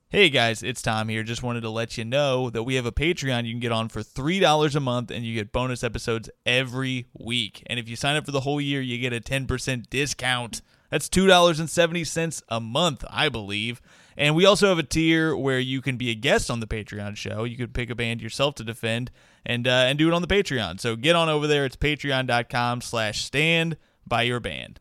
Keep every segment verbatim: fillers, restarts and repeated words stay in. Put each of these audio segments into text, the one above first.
Hey guys, it's Tom here. Just wanted to let you know that we have a Patreon you can get on for three dollars a month and you get bonus episodes every week. And if you sign up for the whole year, you get a ten percent discount. That's two dollars and seventy cents a month, I believe. And we also have a tier where you can be a guest on the Patreon show. You could pick a band yourself to defend and uh, and do it on the Patreon. So get on over there. It's patreon.com slash stand by your band.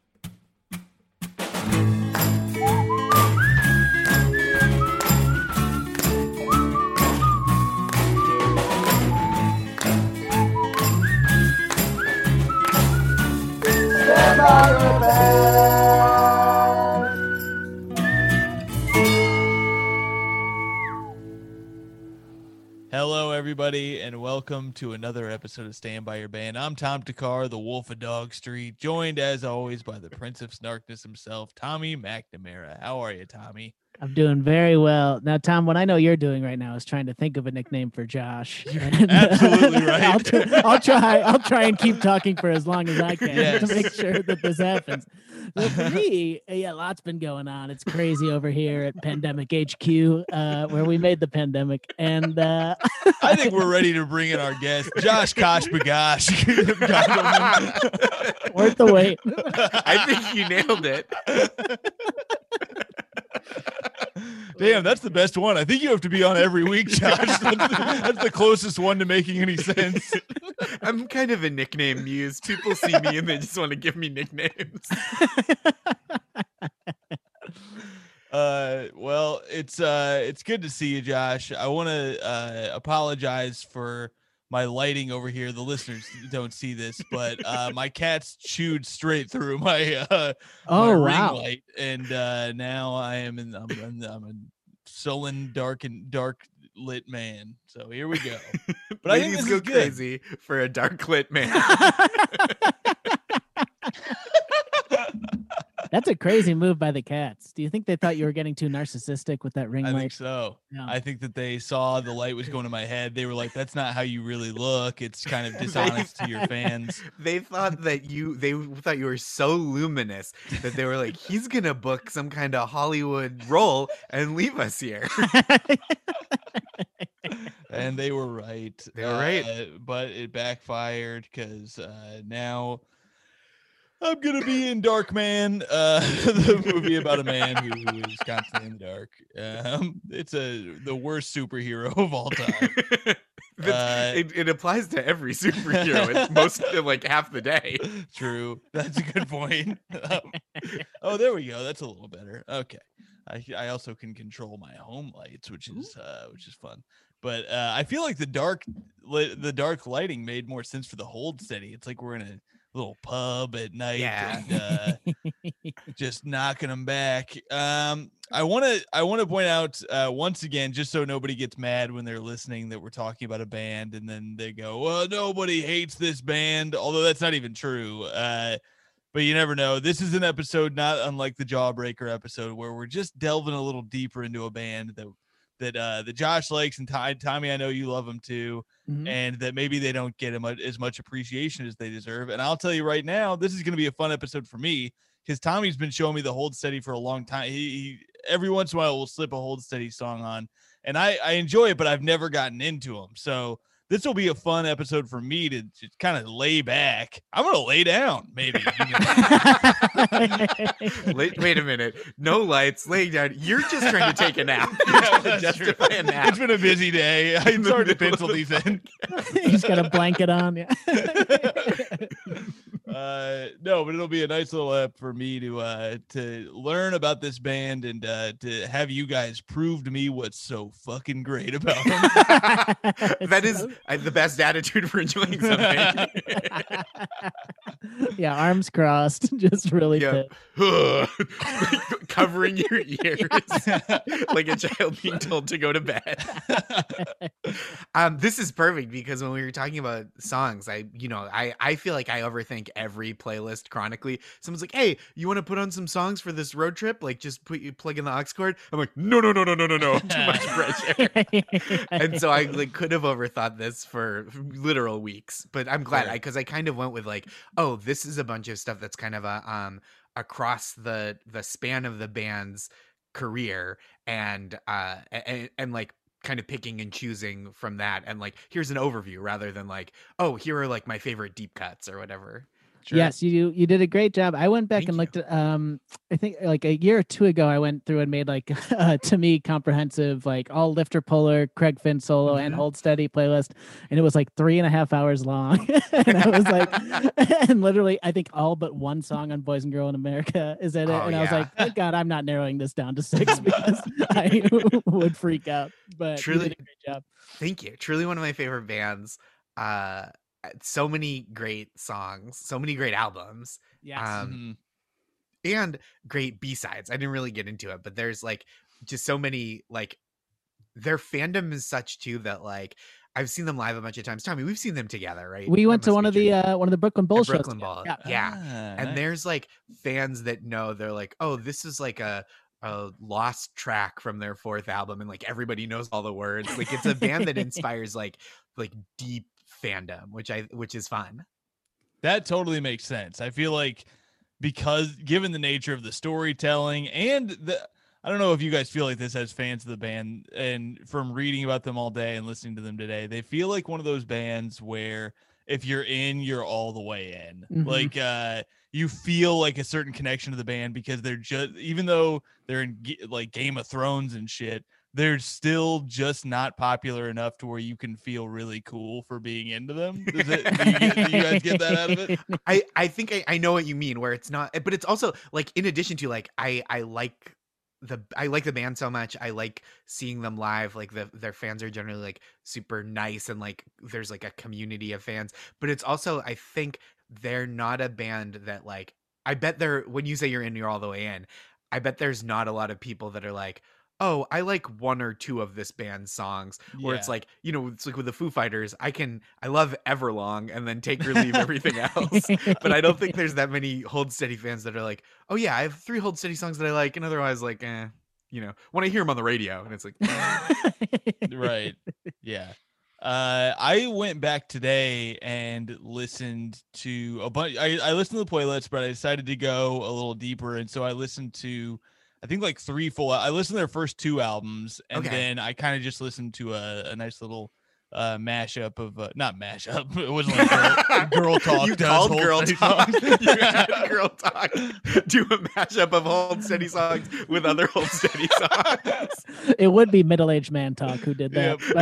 Stand by your band. Hello, everybody, and welcome to another episode of Stand By Your Band. I'm Tom Takar, the Wolf of Dog Street, joined as always by the Prince of Snarkness himself, Tommy McNamara. How are you, Tommy? I'm doing very well. Now, Tom, what I know you're doing right now is trying to think of a nickname for Josh. And, absolutely right. I'll, tr- I'll try. I'll try and keep talking for as long as I can yes. to make sure that this happens. So for me, yeah, lots been going on. It's crazy over here at Pandemic H Q, uh, where we made the pandemic. And uh, I think we're ready to bring in our guest, Josh Kosh Bagosh. Worth the wait. I think you nailed it. Damn, that's the best one. I think you have to be on every week, Josh. That's the, that's the closest one to making any sense. I'm kind of a nickname muse. People see me and they just want to give me nicknames. Uh, well, it's uh, it's good to see you, Josh. I want to uh, apologize for my lighting over here. The listeners don't see this, but uh, my cat's chewed straight through my uh, oh my wow. ring light, and uh, now I am in. I'm, I'm, I'm a sullen, dark and dark lit man. So here we go. But I think this go is good. Crazy for a dark lit man. That's a crazy move by the cats. Do you think they thought you were getting too narcissistic with that ring I light? think so. Yeah. I think that they saw the light was going to my head. They were like, "That's not how you really look. It's kind of dishonest to your fans." They thought that you they thought you were so luminous that they were like, he's gonna book some kind of Hollywood role and leave us here. And they were right. They were right. Uh, but it backfired because uh, now I'm going to be in Darkman, uh, the movie about a man who, who is constantly in the dark. Um, it's a the worst superhero of all time. Uh, it, it applies to every superhero. It's most like half the day. True. That's a good point. Um, oh, there we go. That's a little better. Okay. I, I also can control my home lights, which is uh, which is fun. But uh, I feel like the dark li- the dark lighting made more sense for the hold steady. It's like we're in a little pub at night, Yeah. and uh, just knocking them back. Um, I want to I want to point out uh, once again, just so nobody gets mad when they're listening, that we're talking about a band, and then they go, "Well, nobody hates this band," although that's not even true. Uh, But you never know. This is an episode not unlike the Jawbreaker episode, where we're just delving a little deeper into a band that that uh, that Josh likes, and Ty, Tommy, I know you love them too, Mhm. and that maybe they don't get much, as much appreciation as they deserve. And I'll tell you right now, this is going to be a fun episode for me because Tommy's been showing me the Hold Steady for a long time. He, he every once in a while will slip a Hold Steady song on, and I I enjoy it, but I've never gotten into them. So this will be a fun episode for me to just kind of lay back. I'm going to lay down, maybe. Wait, wait a minute. No lights, laying down. You're just trying to take a nap. You're Yeah, trying to that's justify true. a nap. It's been a busy day. It's hard to pencil these in. He's got a blanket on. Yeah. uh, no, but it'll be a nice little app for me to uh, to learn about this band and uh, to have you guys prove to me what's so fucking great about them. That is uh, the best attitude for enjoying something. Yeah, arms crossed, just really Yeah. pissed. Covering your ears like a child being told to go to bed. Um, this is perfect because when we were talking about songs, I, you know, I, I feel like I overthink every playlist chronically. Someone's like, "Hey, you want to put on some songs for this road trip? Like, just put you plug in the aux cord." I'm like, "No, no, no, no, no, no, no, too much pressure." And so I like could have overthought this for literal weeks, but I'm glad Sure. I because I kind of went with like, oh, this is a bunch of stuff that's kind of a um across the the span of the band's career and uh and, and like kind of picking and choosing from that, and like here's an overview rather than like, oh, here are like my favorite deep cuts or whatever. Sure. Yes, you you did a great job. I went back Thank and you. looked at um I think like a year or two ago I went through and made like uh, to me comprehensive like all Lifter Puller, Craig Finn solo and Mhm. Hold Steady playlist, and it was like three and a half hours long. And I was like, and literally I think all but one song on Boys and Girl in America is in it. Oh, And I was yeah. like, thank God I'm not narrowing this down to six because I would freak out. But Truly- you did a great job. Thank you. Truly one of my favorite bands. Uh so many great songs, so many great albums. Yes. Um, Mhm. and great B-sides. I didn't really get into it, but there's like just so many, like their fandom is such too that like I've seen them live a bunch of times. Tommy, we've seen them together, right? We That went to must one be of true. the uh one of the Brooklyn Bowl At shows. Brooklyn together. Ball. Yeah. Yeah. Ah, And nice. there's like fans that know, they're like, oh, this is like a a lost track from their fourth album, and like everybody knows all the words. Like it's a band that inspires like like deep fandom, which I which is fun. That totally makes sense. I feel like because given the nature of the storytelling and the I don't know if you guys feel like this as fans of the band, and from reading about them all day and listening to them today, they feel like one of those bands where if you're in, you're all the way in. Mhm. Like uh you feel like a certain connection to the band because they're just, even though they're in G- like Game of Thrones and shit, they're still just not popular enough to where you can feel really cool for being into them. Does it, do, you get, do you guys get that out of it? I I think I, I know what you mean, where it's not, but it's also like in addition to like I I like the I like the band so much. I like seeing them live. Like the their fans are generally like super nice, and like there's like a community of fans. But it's also, I think they're not a band that like, I bet they're, when you say you're in, you're all the way in. I bet there's not a lot of people that are like, oh, I like one or two of this band's songs, where it's Yeah. like, you know, it's like with the Foo Fighters, I can, I love Everlong and then take or leave everything else. But I don't think there's that many Hold Steady fans that are like, oh yeah, I have three Hold Steady songs that I like, and otherwise like, eh, you know, when I hear them on the radio, and it's like, eh. Right. Yeah. Uh, I went back today and listened to a bunch. I, I listened to the playlist, but I decided to go a little deeper. And so I listened to, I think like three full, I listened to their first two albums, and Okay. then I kind of just listened to a, a nice little uh, mashup of, uh, not mashup. It wasn't like girl, girl talk. You does called Hold girl Steady talk. songs. You had girl talk. Do a mashup of Hold Steady songs with other Hold Steady songs. It would be middle-aged man talk who did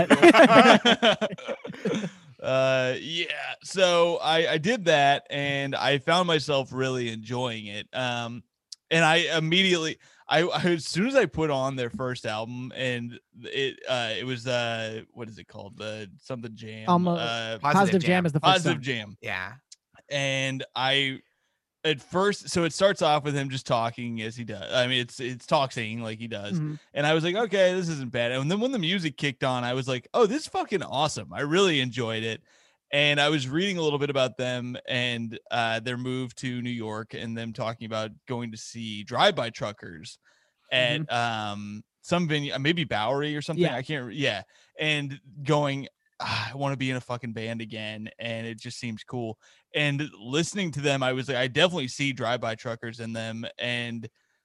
that. But uh yeah, so I I did that, and I found myself really enjoying it. Um and I immediately I, I as soon as I put on their first album, and it uh it was uh what is it called, the something jam, Almost- uh Positive Positive Jam. Jam is the first Positive song. Jam. Yeah. And I at first, so it starts off with him just talking as he does. I mean, it's it's talk singing like he does. Mhm. And I was like, okay, this isn't bad. And then when the music kicked on, I was like, oh, this is fucking awesome. I really enjoyed it. And I was reading a little bit about them and uh, their move to New York, and them talking about going to see Drive-By Truckers at um, some venue, maybe Bowery or something. Yeah. I can't. re- Yeah, and going, "Ah, I want to be in a fucking band again, and it just seems cool. And listening to them, I was like, I definitely see Drive-By Truckers in them, and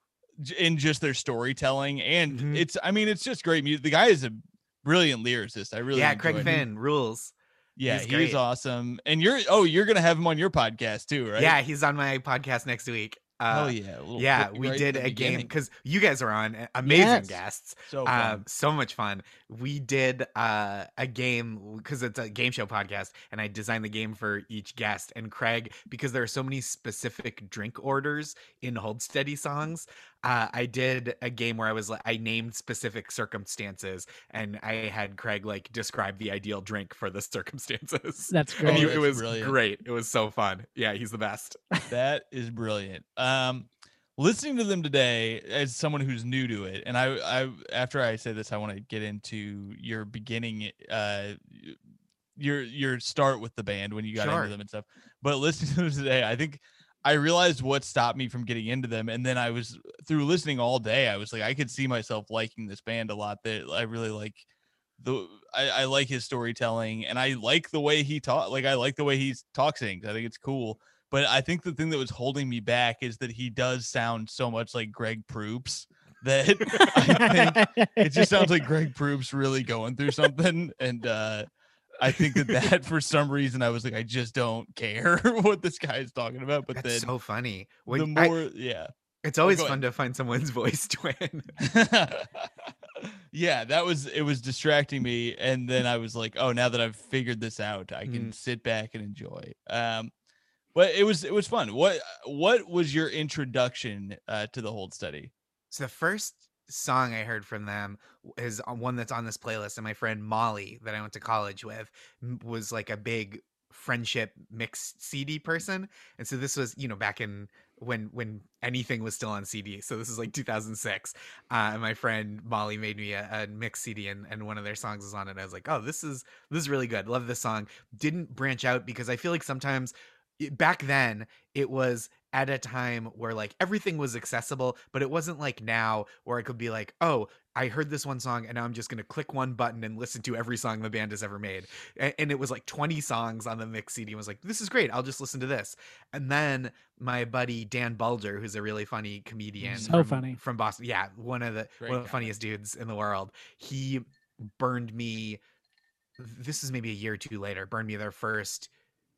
j- in just their storytelling. And Mhm. it's, I mean, it's just great music. The guy is a brilliant lyricist. I really, Yeah, Craig enjoyed him. Finn rules. Yeah, He's he's great. awesome. And you're, oh, you're gonna have him on your podcast too, right? Yeah, he's on my podcast next week. Uh, Hell yeah. a little yeah, plug we right did in the a game beginning. because you guys are on, uh, amazing Yes. guests. So Uh, fun. so much fun. We did uh, a game because it's a game show podcast, and I designed the game for each guest. And Craig, because there are so many specific drink orders in Hold Steady songs, uh, I did a game where I was like, I named specific circumstances, and I had Craig like describe the ideal drink for the circumstances. That's And great. you- Oh, it that's was brilliant. great. It was so fun. Yeah, he's the best. That is brilliant. Um, listening to them today as someone who's new to it, and I, I after I say this, I want to get into your beginning, uh, your your start with the band when you got Sure. into them and stuff. But listening to them today, I think I realized what stopped me from getting into them, and then I was through listening all day. I was like, I could see myself liking this band a lot. That I really like. The I, I like his storytelling, and I like the way he talk. Like I like the way he talks things. I think it's cool. But I think the thing that was holding me back is that he does sound so much like Greg Proops that I think it just sounds like Greg Proops really going through something. And uh, I think that that for some reason I was like, I just don't care what this guy is talking about. But That's then so funny. the When more, I, yeah. it's always go fun ahead. to find someone's voice twin. Yeah, that was it was distracting me. And then I was like, oh, now that I've figured this out, I can Mm. sit back and enjoy. Um, but it was it was fun. What what was your introduction uh, to the Hold Steady? So the first song I heard from them is on- one that's on this playlist, and my friend Molly that I went to college with m- was like a big friendship mix C D person, and so this was, you know, back in when when anything was still on C D. So this is like two thousand six, uh, and my friend Molly made me a, a mix C D, and, and one of their songs was on it. I was like, oh, this is this is really good. Love this song. Didn't branch out because I feel like sometimes it- back then it was at a time where like everything was accessible, but it wasn't like now where I could be like, oh, I heard this one song and now I'm just going to click one button and listen to every song the band has ever made. And, and it was like twenty songs on the mix C D. And was like, this is great. I'll just listen to this. And then my buddy Dan Bulger, who's a really funny comedian, So from, funny. from Boston. Yeah. One of the, Great one of the guy. funniest dudes in the world. He burned me. This is maybe a year or two later, burned me their first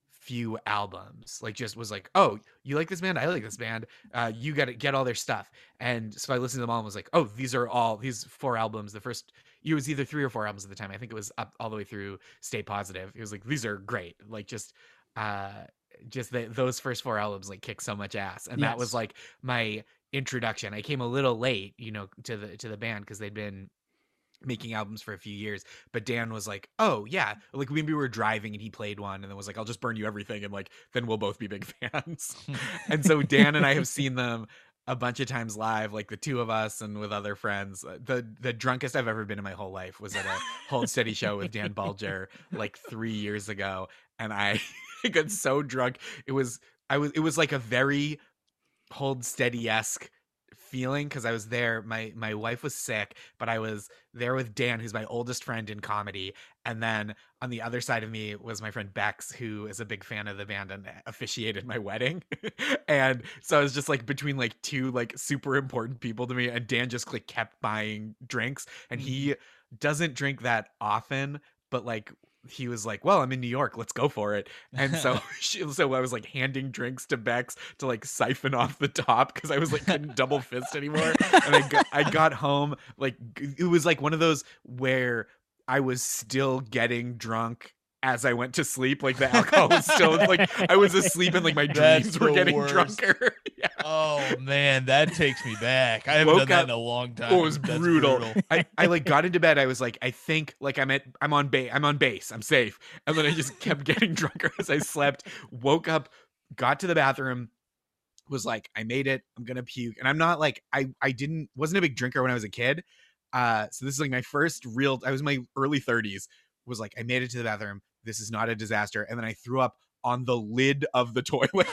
few albums, like just was like, oh, you like this band, I like this band, uh you gotta get all their stuff. And so I listened to them all and was like, oh, these are all these four albums. The first, it was either three or four albums at the time. I think it was up all the way through Stay Positive. It was like, these are great. Like just uh just the, those first four albums like kick so much ass. And that was Yes. like my introduction. I came a little late, you know, to the to the band because they'd been making albums for a few years, but Dan was like, oh yeah, like we, we were driving and he played one and then was like, I'll just burn you everything and like then we'll both be big fans. And so Dan and I have seen them a bunch of times live, like the two of us and with other friends. The the drunkest I've ever been in my whole life was at a Hold Steady show with Dan Bulger like three years ago, and I got so drunk. It was I was it was like a very Hold Steady-esque feeling because I was there. My my wife was sick, but I was there with Dan, who's my oldest friend in comedy, and then on the other side of me was my friend Bex, who is a big fan of the band and officiated my wedding. And so I was just like between like two like super important people to me, and Dan just like kept buying drinks, and he doesn't drink that often, but like he was like, well, I'm in New York, let's go for it. And so she, so I was like handing drinks to Bex to like siphon off the top because I was like couldn't double fist anymore. And I got, I got home, like it was like one of those where I was still getting drunk as I went to sleep. Like the alcohol was still like I was asleep and like my That's dreams were the getting worst. drunker. Yeah. Oh man, that takes me back. I haven't Woke done that up- in a long time. Oh, it was That's brutal. I, I like got into bed. I was like, I think like I'm at I'm on base. I'm on base. I'm safe. And then I just kept getting drunker as I slept. Woke up, got to the bathroom, was like, I made it. I'm gonna puke. And I'm not like I I didn't wasn't a big drinker when I was a kid. Uh, so this is like my first real. I was in my early thirties. Was like I made it to the bathroom. This is not a disaster. And then I threw up on the lid of the toilet.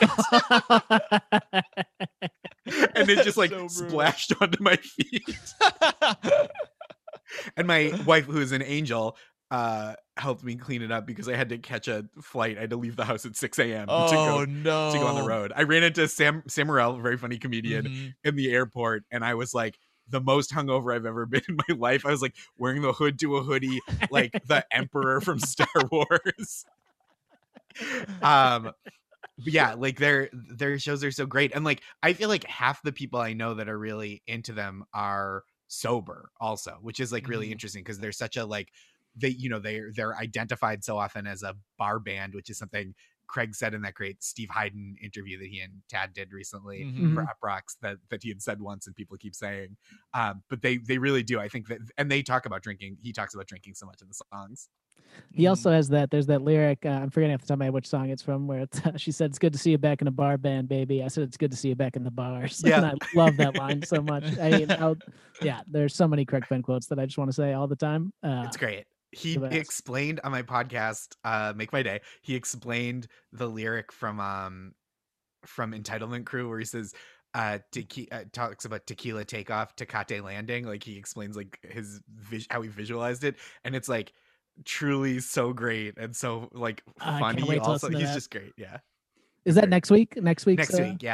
And it just like So brutal. splashed onto my feet. And my wife, who is an angel, uh, helped me clean it up because I had to catch a flight. I had to leave the house at six a.m. to Oh go no! to go on the road. I ran into Sam Sam Morril, a very funny comedian, Mhm. in the airport, and I was like the most hungover I've ever been in my life. I was like wearing the hood to a hoodie, like the Emperor from Star Wars. Um, but yeah, like their their shows are so great, and like I feel like half the people I know that are really into them are sober, also, which is like really Mhm. interesting because they're such a like they you know they're they're identified so often as a bar band, which is something Craig said in that great Steve Hyden interview that he and Tad did recently Mhm. for Uprocks that that he had said once and people keep saying. Um, but they they really do. I think that, and they talk about drinking. He talks about drinking so much in the songs. He also has that. There's that lyric. Uh, I'm forgetting off the top of my head which song it's from. Where it's, she said, "It's good to see you back in a bar band, baby." I said, "It's good to see you back in the bars." Yeah. And I love that line so much. I mean, I'll, yeah. There's so many Craig Finn quotes that I just want to say all the time. Uh, It's great. He the best. explained on my podcast, uh, Make My Day. He explained the lyric from um from Entitlement Crew where he says, uh, tequi- uh talks about tequila takeoff, Tecate landing. Like he explains like his vis- how he visualized it, and it's like truly so great and so like I can't funny. wait to Also, listen to he's that. just great. Yeah, Is that great. next week? Next week. next week. Yeah,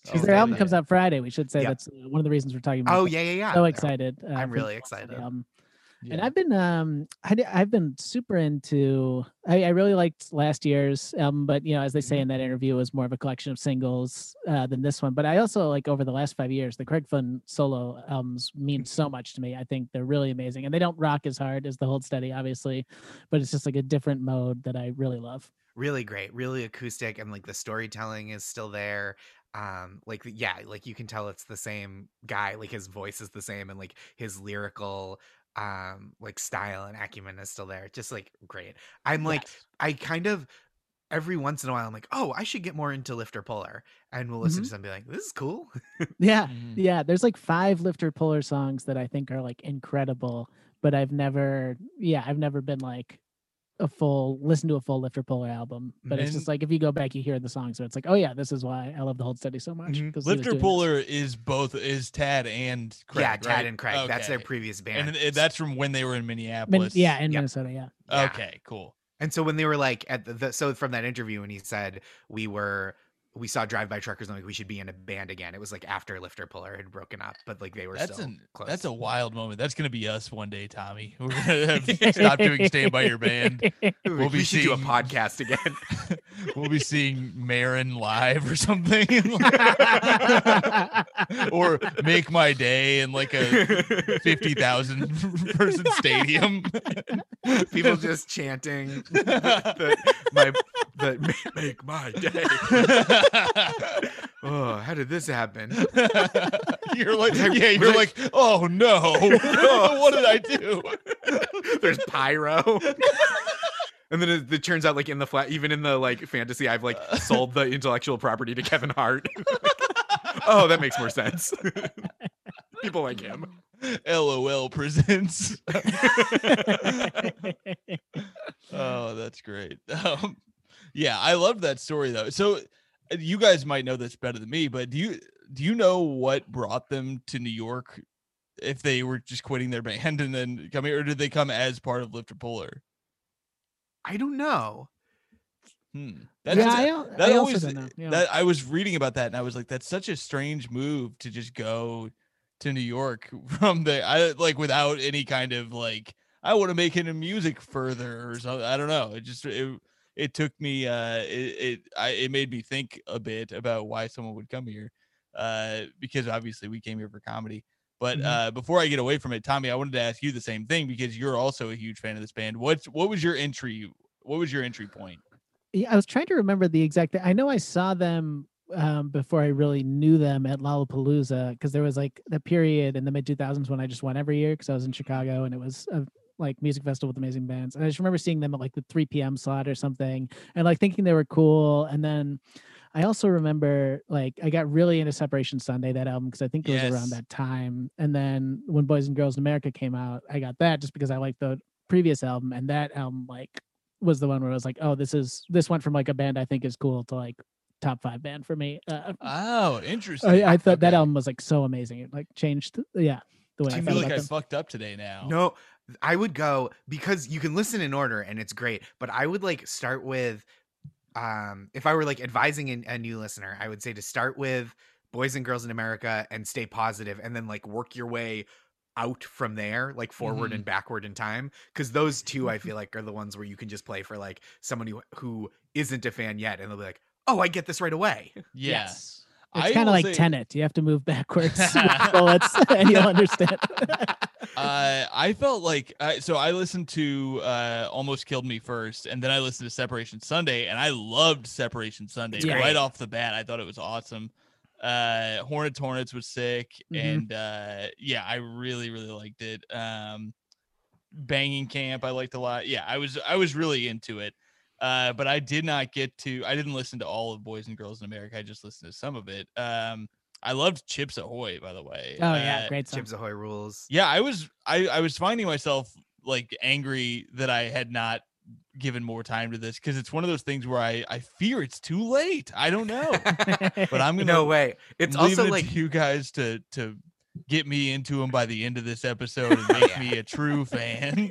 Because Oh, their hell album yeah. comes out Friday. We should say Yeah. that's uh, one of the reasons we're talking about. Oh this. yeah, yeah, yeah. So They're- excited. Uh, I'm for really the excited. album. Yeah. And I've been um I, di- I've been super into I, I really liked last year's album, but you know, as they say Mhm. in that interview, it was more of a collection of singles uh, than this one. But I also like over the last five years, the Craig Fun solo albums mean so much to me. I think they're really amazing, and they don't rock as hard as the Hold Steady, obviously, but it's just like a different mode that I really love. Really great, really acoustic, and like the storytelling is still there. Um, like the- yeah, like you can tell it's the same guy. Like his voice is the same, and like his lyrical um like style and acumen is still there. Just like great. I'm like Yes. I kind of every once in a while I'm like, oh, I should get more into Lifter Puller, and we'll listen Mhm. to something like this is cool. Yeah, Mhm. yeah. There's like five Lifter Puller songs that I think are like incredible, but I've never, yeah, I've never been like a full listen to a full Lifter Puller album. But it's just And- like if you go back, you hear the songs, so it's like, oh yeah, this is why I love the Hold Steady so much. Mhm. 'cause he was Lifter doing this. Puller is both is Tad and Craig. yeah, Tad right? and Craig. That's their Okay. previous band. And it- that's from when they were in Min- Minneapolis. yeah, in Yep. Minnesota, yeah. Yeah. Okay, cool. And so when they were like at the, the so from that interview when he said we were we saw Drive By Truckers and like we should be in a band again. It was like after Lifter Puller had broken up, but like they were That's still an close. that's a wild moment. That's gonna be us one day, Tommy. We're gonna have stop doing Stand By Your Band. we, we'll be should do a seeing- podcast again. We'll be seeing Marin live or something, or Make My Day in like a fifty thousand person stadium. People just chanting the, my the make my day. Oh, how did this happen? You're like, Was I- yeah, was you're I- like, oh no, what did I do? There's pyro. And then it, it turns out, like in the flat, even in the like fantasy, I've like sold the intellectual property to Kevin Hart. Oh, that makes more sense. People like him. LOL presents. Oh, that's great. Um, yeah, I love that story though. So uh, you guys might know this better than me, but do you do you know what brought them to New York? If they were just quitting their band and then coming, or did they come as part of Lifter Puller? I don't know. Hmm. yeah, That's I, al- that I always also don't know. Yeah. that I was reading about that and I was like, that's such a strange move to just go to New York from the I like without any kind of like I want to make it in music further or something. I don't know. It just it it took me uh it it I it made me think a bit about why someone would come here. Uh because obviously we came here for comedy. But Mhm. uh before I get away from it, Tommy, I wanted to ask you the same thing because you're also a huge fan of this band. What's what was your entry what was your entry point? Yeah, I was trying to remember the exact. I know I saw them um, before I really knew them at Lollapalooza because there was like the period in the mid two thousands when I just went every year because I was in Chicago and it was a like music festival with amazing bands. And I just remember seeing them at like the three p.m. slot or something and like thinking they were cool. And then I also remember like I got really into Separation Sunday, that album, because I think it was Yes. around that time. And then when Boys and Girls in America came out, I got that just because I liked the previous album, and that album like was the one where I was like, oh, this is this went from like a band I think is cool to like top five band for me. Uh, Oh, interesting. I, I thought that Okay. album was like so amazing. It like changed, yeah, the way I, I felt feel like about I them. fucked up today now. No, I would go because you can listen in order and it's great. But I would like start with, um, if I were like advising an, a new listener, I would say to start with Boys and Girls in America and stay positive, and then like work your way out from there, like forward Mhm. and backward in time. Because those two, I feel like, are the ones where you can just play for like someone who who isn't a fan yet, and they'll be like, "Oh, I get this right away." Yeah. Yes. I It's kind will of like say- Tenet. You have to move backwards with bullets, and you'll understand. uh, I felt like I, so I listened to uh, Almost Killed Me first, and then I listened to Separation Sunday, and I loved Separation Sunday Yeah. right off the bat. I thought it was awesome. Uh, Hornets Hornets was sick, Mhm. and uh, yeah, I really really liked it. Um, Banging Camp I liked a lot. Yeah, I was I was really into it. Uh, but I did not get to. I didn't listen to all of Boys and Girls in America. I just listened to some of it. Um, I loved Chips Ahoy, by the way. Oh yeah, Uh, great song. Chips Ahoy rules. Yeah, I was I, I was finding myself like angry that I had not given more time to this because it's one of those things where I, I fear it's too late. I don't know. But I'm gonna No way. It's I'm leaving also it like to you guys to to get me into them by the end of this episode and make Yeah. me a true fan.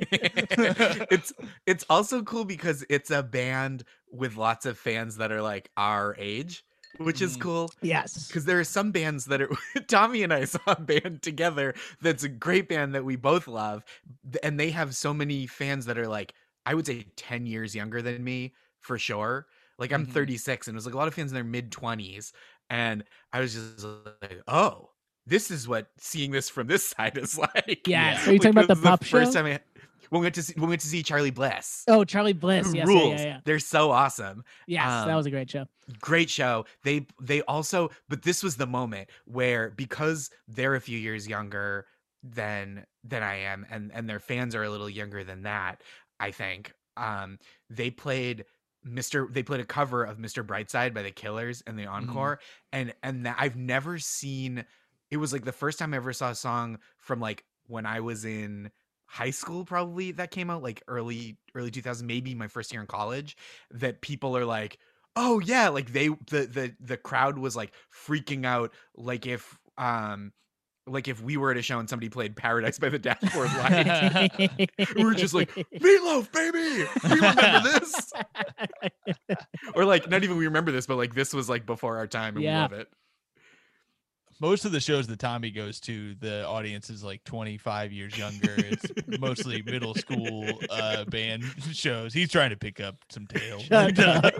it's it's also cool because it's a band with lots of fans that are like our age, which is cool. Yes. Because there are some bands that are Tommy and I saw a band together that's a great band that we both love, and they have so many fans that are like, I would say ten years younger than me for sure. Like I'm Mhm. thirty-six, and there's like a lot of fans in their mid twenties, and I was just like, oh, this is what seeing this from this side is like. Yes. Yeah. Are you talking Like, about this the is pop show? First time I, when we went to see, when we went to see Charlie Bliss. Oh, Charlie Bliss. Who Yes. rules? Yeah, yeah, yeah. They're so awesome. Yes, that Um, was a great show. Great show. They they also, but this was the moment where, because they're a few years younger than than I am, and and their fans are a little younger than that, I think. Um, they played Mister They played a cover of Mister Brightside by the Killers in the encore, and and that, I've never seen. It was like the first time I ever saw a song from like when I was in high school, probably, that came out like early early two thousand, maybe my first year in college, that people are like, oh yeah, like they the the the crowd was like freaking out, like if um like if we were at a show and somebody played Paradise by the Dashboard Light. We were just like, Meatloaf, baby, we remember this. Or like, not even we remember this, but like this was like before our time, and Yeah. we love it. Most of the shows that Tommy goes to, the audience is like twenty-five years younger. It's mostly middle school uh, band shows. He's trying to pick up some tail. Shut up.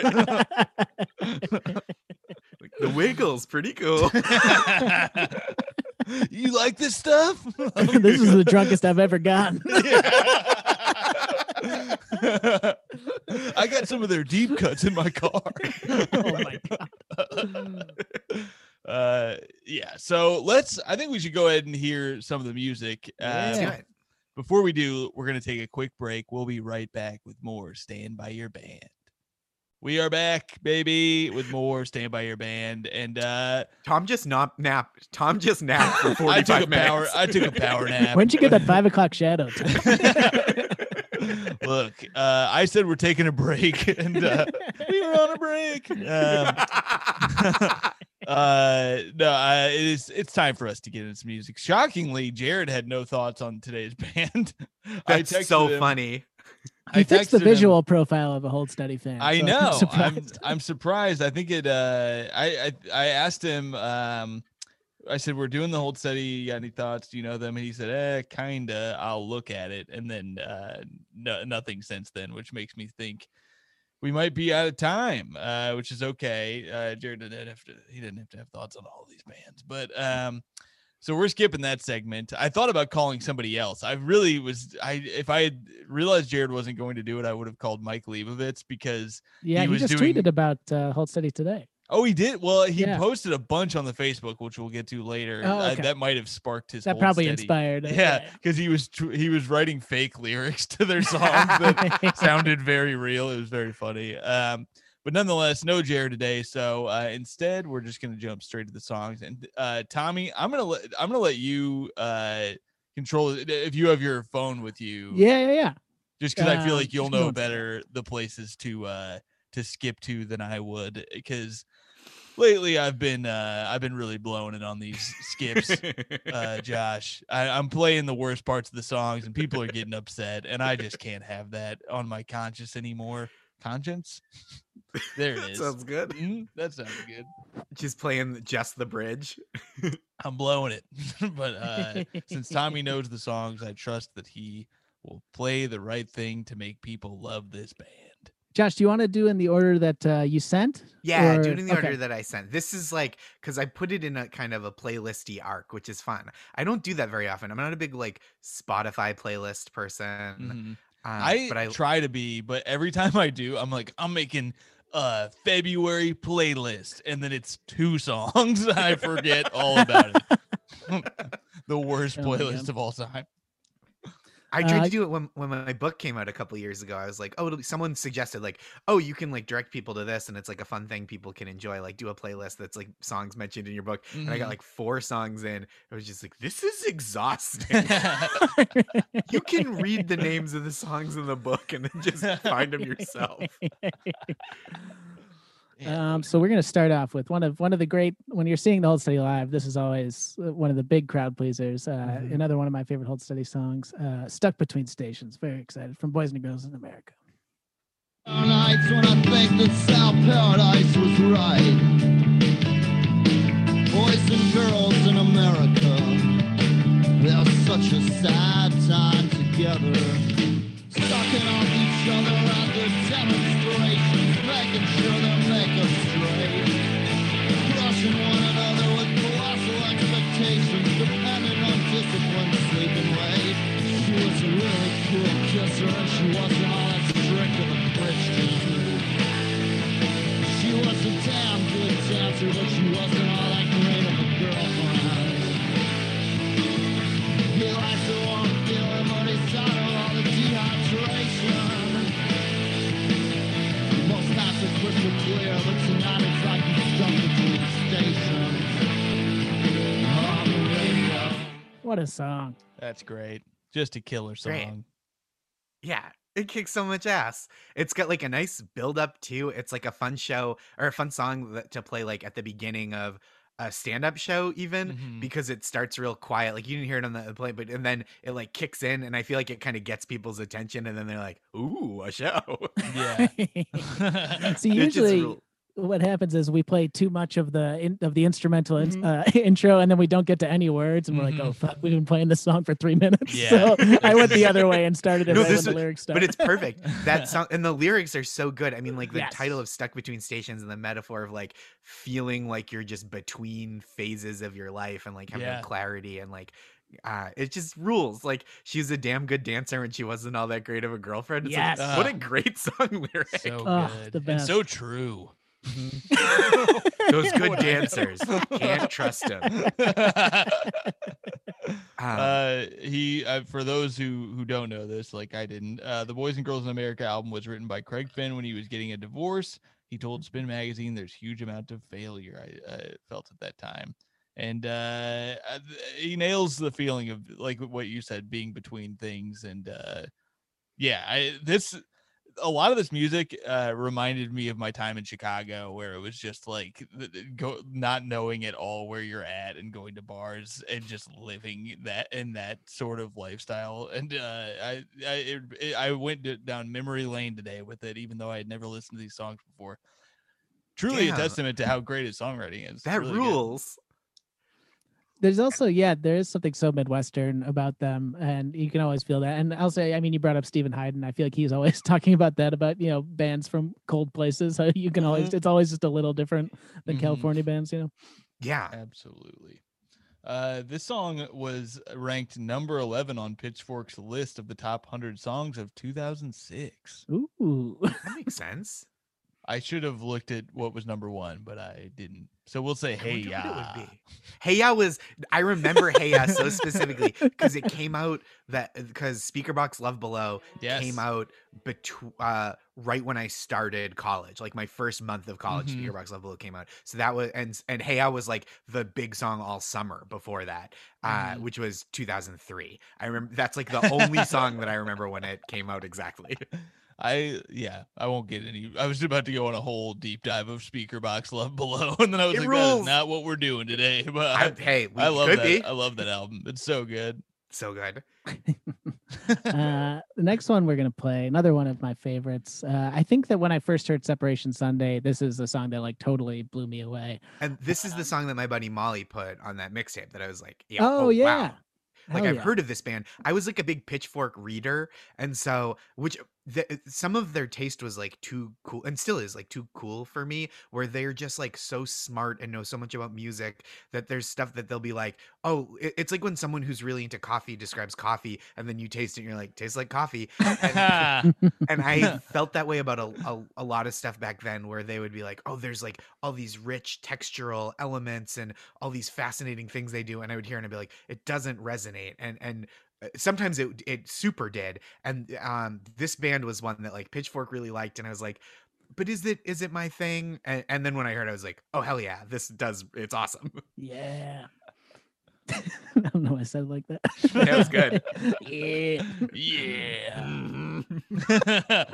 Like, the Wiggles, pretty cool. You like this stuff? This is the drunkest I've ever gotten. I got some of their deep cuts in my car. Oh my god. Uh, yeah. So let's. I think we should go ahead and hear some of the music. Uh, Let's do Yeah. it. Before we do, we're gonna take a quick break. We'll be right back with more Stand By Your Band. We are back, baby, with more Stand By Your Band, and uh, Tom just not nap. Tom just napped for I forty-five took a minutes. power. I took a power nap. When'd you get that five o'clock shadow? Tom? Look, uh, I said we're taking a break, and uh, we were on a break. Um, uh, no, uh, it is. It's time for us to get into some music. Shockingly, Jared had no thoughts on today's band. I That's texted so him- funny. I He fits the texted him- visual profile of a Hold Steady fan. I so know. I'm I'm, surprised. I'm surprised. I think it. Uh, I, I I asked him. Um, I said, "We're doing the Hold Steady. You got any thoughts? Do you know them?" And he said, "Eh, kinda. I'll look at it." And then uh, no, nothing since then, which makes me think we might be out of time, uh, which is okay. Uh, Jared didn't have to. He didn't have to have thoughts on all these bands, but um. So we're skipping that segment. I thought about calling somebody else. I really was. I if I had realized Jared wasn't going to do it, I would have called Mike Leibovitz, because yeah, he he, was just doing- tweeted about uh, Hold Steady today. oh, he did. Well, he Yeah. posted a bunch on the Facebook, which we'll get to later. Oh, Uh, okay. that might have sparked his. That Hold probably Steady. inspired. it. Yeah, because he was tr- he was writing fake lyrics to their songs that sounded very real. It was very funny. Um, but nonetheless, no Jared today. So uh, instead, we're just gonna jump straight to the songs. And uh, Tommy, I'm gonna let I'm gonna let you uh, control it if you have your phone with you. Yeah, yeah, yeah. Just because I feel Um, like you'll just give me know one second. better the places to uh, to skip to than I would. Because lately I've been uh, I've been really blowing it on these skips. uh Josh, I, I'm playing the worst parts of the songs and people are getting upset, and I just can't have that on my conscience anymore. Conscience? There it is. Sounds good. Mm, that sounds good. Just playing just the bridge. I'm blowing it. But uh since Tommy knows the songs, I trust that he will play the right thing to make people love this band. Josh, do you want to do in the order that uh, you sent? Yeah, Or- do it in the okay. order that I sent. This is like, because I put it in a kind of a playlisty arc, which is fun. I don't do that very often. I'm not a big like Spotify playlist person. Mhm. Um, I, but I try to be, but every time I do, I'm like, I'm making a February playlist, and then it's two songs. I forget all about it. The worst Oh my playlist God. of all time. I tried Uh, to do it when, when my book came out a couple years ago. I was like, oh, it'll be, someone suggested like, oh, you can like direct people to this, and it's like a fun thing people can enjoy. Like, do a playlist that's like songs mentioned in your book. And I got Mhm. like four songs in. I was just like, this is exhausting. You can read the names of the songs in the book and then just find them yourself. Yeah. Um, so we're gonna start off with one of one of the great. When you're seeing the Hold Steady live, this is always uh, one of the big crowd pleasers. Uh, Mhm. Another one of my favorite Hold Steady songs, uh, "Stuck Between Stations." Very excited, from Boys and Girls in America. Nights when I think that South Paradise was right. boys and girls in America. They're such a sad time together, sucking off each other at their demonstrations, making sure they make us straight, crushing one another with colossal expectations, depending on discipline, sleep, and weight. She was a really cool kisser, and she wasn't all that strict of a Christian dude. She was a damn good dancer, but she wasn't all that great of a girlfriend. He likes to walk feeling, but he's out of all the dehydration. Most nights are crystal clear, but tonight it's like he's stuck between stations. On the radio. What a song. That's great. Just a killer song. Great. Yeah, it kicks so much ass. It's got like a nice build up too. It's like a fun show or a fun song that, to play like at the beginning of a stand-up show even Mhm. because it starts real quiet. Like you didn't hear it on the play, but and then it like kicks in, and I feel like it kind of gets people's attention, and then they're like, "Ooh, a show!" Yeah. See, It just usually rule- what happens is we play too much of the in, of the instrumental in- Mhm. uh, intro, and then we don't get to any words, and we're like, "Oh fuck, we've been playing this song for three minutes." Yeah. So I went the other way and started it No, right when this the is- lyrics but started. it's perfect. That song and the lyrics are so good. I mean, like the Yes. title of "Stuck Between Stations" and the metaphor of like feeling like you're just between phases of your life and like having Yeah. clarity and like. Uh, it just rules. Like she's a damn good dancer and she wasn't all that great of a girlfriend. It's like, Yes. what a Ugh. great song lyric. So Oh, good. the And best. so true. Those good dancers can't trust him. Um, uh, he uh, for those who who don't know this, like I didn't, uh, the Boys and Girls in America album was written by Craig Finn when he was getting a divorce. He told Spin Magazine, "There's huge amount of failure I uh, felt at that time," and uh, uh, he nails the feeling of like what you said, being between things, and uh, yeah, I this. A lot of this music uh, reminded me of my time in Chicago, where it was just like th- th- go not knowing at all where you're at and going to bars and just living that in that sort of lifestyle. And uh, I I, it, it, I went to, down memory lane today with it, even though I had never listened to these songs before. Truly Damn. a testament to how great his songwriting is. that Really good. rules. There's also, yeah, there is something so Midwestern about them, and you can always feel that. And I'll say, I mean, you brought up Stephen Hyden. I feel like he's always talking about that, about, you know, bands from cold places. How you can always, it's always just a little different than Mhm. California bands, you know? Yeah. Absolutely. Uh, this song was ranked number eleven on Pitchfork's list of the top one hundred songs of two thousand six. Ooh. That makes sense. I should have looked at what was number one, but I didn't. So we'll say, I hey, wonder what it yeah. would be. Hey Ya was I remember Hey Ya so specifically because it came out that because Speakerbox Love Below Yes. came out between uh right when I started college, like my first month of college. Mhm. Speakerbox Love Below came out, so that was and and Hey Ya was like the big song all summer before that, uh, Mhm. which was two thousand three. I remember that's like the only song that I remember when it came out exactly. I, yeah, I won't get any. I was about to go on a whole deep dive of Speakerbox Love Below, and then I was It like, that is rules. not what we're doing today. But I, I, hey, we I love could that. be I love that album. It's so good. so good. uh, the next one we're gonna play, another one of my favorites. Uh, I think that when I first heard Separation Sunday, this is a song that like totally blew me away. And this is the song that my buddy Molly put on that mixtape that I was like, yeah, Oh, yeah. wow. Like Hell I've yeah. heard of this band. I was like a big Pitchfork reader, and so which the, some of their taste was like too cool, and still is like too cool for me. Where they're just like so smart and know so much about music that there's stuff that they'll be like, oh, it- it's like when someone who's really into coffee describes coffee, and then you taste it, and you're like, tastes like coffee. And, and I felt that way about a, a, a lot of stuff back then, where they would be like, oh, there's like all these rich textural elements and all these fascinating things they do, and I would hear and I'd be like, it doesn't resonate, and and uh, sometimes it it super did, and um this band was one that like Pitchfork really liked, and I was like, but is it is it my thing? And, and then when I heard, I was like, oh hell yeah, this does, it's awesome. Yeah. I don't know why I said it like that. That was good. Yeah. Yeah. Mhm.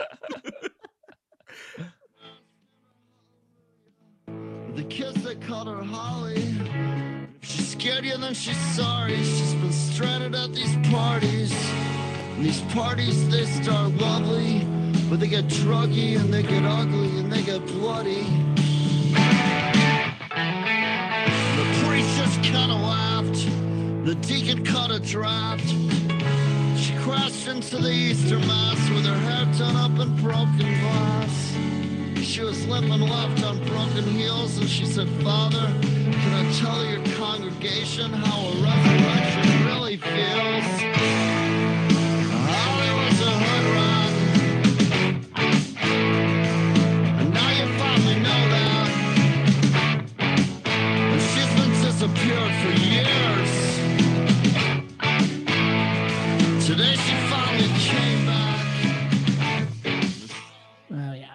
The kiss that called her Holly. If she's scared you, then she's sorry. She's been stranded at these parties. And these parties, they start lovely, but they get druggy and they get ugly and they get bloody. The preacher kinda laughed. The deacon cut a draft. She crashed into the Easter Mass with her hair done up in broken glass. She was limping left on broken heels, and she said, Father, can I tell your congregation how a resurrection really feels? Holly was a hood rat, and now you finally know that. And she's been disappeared for years. Today she finally came back. Oh yeah.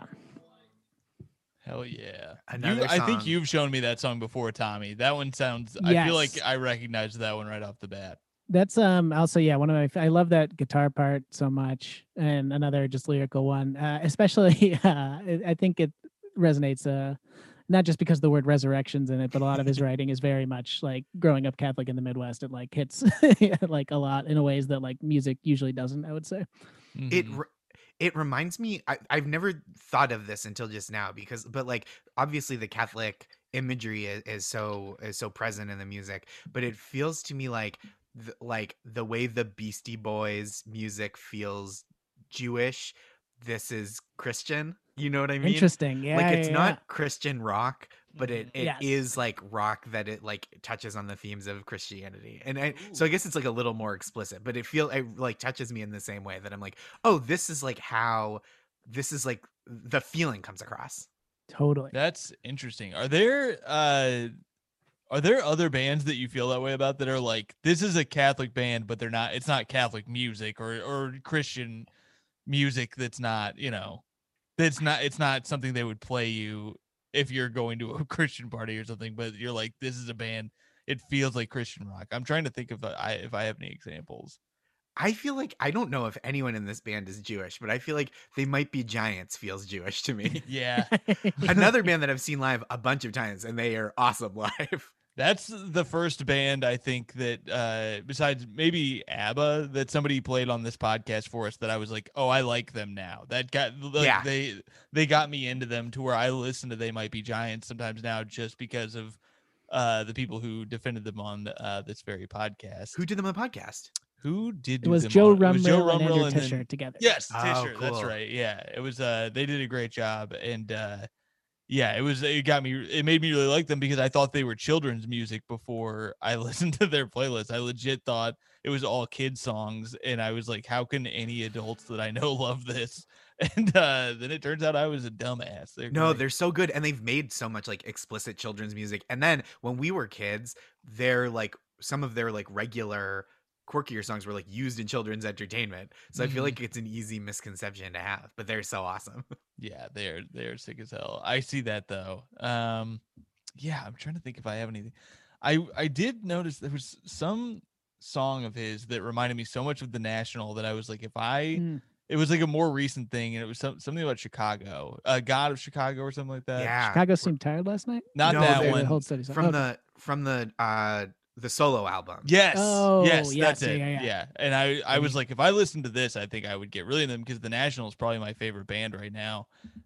Hell yeah. Another You, I think song. you've shown me that song before, Tommy. That one sounds, I feel like Yes. I recognize that one right off the bat. That's um also yeah one of my f- I love that guitar part so much, and another just lyrical one, uh, especially uh, I I think it resonates uh not just because the word resurrections in it, but a lot of his writing is very much like growing up Catholic in the Midwest. It like hits like a lot in a ways that like music usually doesn't, I would say. it Mhm. re- it reminds me I, I've never thought of this until just now because but like obviously the Catholic imagery is, is so is so present in the music, but it feels to me like the, like the way the Beastie Boys music feels Jewish, this is Christian, you know what I mean? Interesting. Yeah. Like yeah, it's yeah. not Christian rock, but it, it Yes. is like rock that it like touches on the themes of Christianity. And I, so I guess it's like a little more explicit, but it feel it like touches me in the same way that I'm like, oh, this is like how this is like the feeling comes across. Totally. That's interesting. Are there uh are there other bands that you feel that way about that are like this is a Catholic band but they're not it's not Catholic music or or Christian music that's not, you know, that's not it's not something they would play you if you're going to a Christian party or something, but you're like this is a band it feels like Christian rock. I'm trying to think if I if I have any examples. I feel like I don't know if anyone in this band is Jewish, but I feel like they might be Giants feels Jewish to me. Yeah. Another band that I've seen live a bunch of times and they are awesome live. That's the first band I think that uh besides maybe ABBA that somebody played on this podcast for us that I was like, "Oh, I like them now." That got like Yeah. they they got me into them to where I listen to They Might Be Giants sometimes now just because of uh the people who defended them on uh this very podcast. Who did them on the podcast? Who did It do was them Joe on- it was Joe Rumrill and Andrew Rumrill and then- Tisher together. Yes, Oh, Tisher, that's cool. right. Yeah. It was uh they did a great job and uh yeah, it was it got me it made me really like them because I thought they were children's music before I listened to their playlist. I legit thought it was all kids songs and I was like, how can any adults that I know love this? And uh then it turns out I was a dumbass. They're No, great. they're so good and they've made so much like explicit children's music. And then when we were kids, they're like some of their like regular quirkier songs were like used in children's entertainment. So I feel Mhm. like it's an easy misconception to have, but they're so awesome. Yeah, they're they're sick as hell. I see that though. Um yeah, I'm trying to think if I have anything. I I did notice there was some song of his that reminded me so much of The National that I was like, if I Mm. it was like a more recent thing and it was some, something about Chicago, uh God of Chicago or something like that. yeah. Chicago seemed tired last night. Not No, that they- one. Hold steady. From okay. the from the uh the solo album. Yes. Oh, yes, yes, that's yeah, it. yeah, Yeah, yeah. And I, I I was mean- like, if I listened to this, I think I would get really into them because The National is probably my favorite band right now.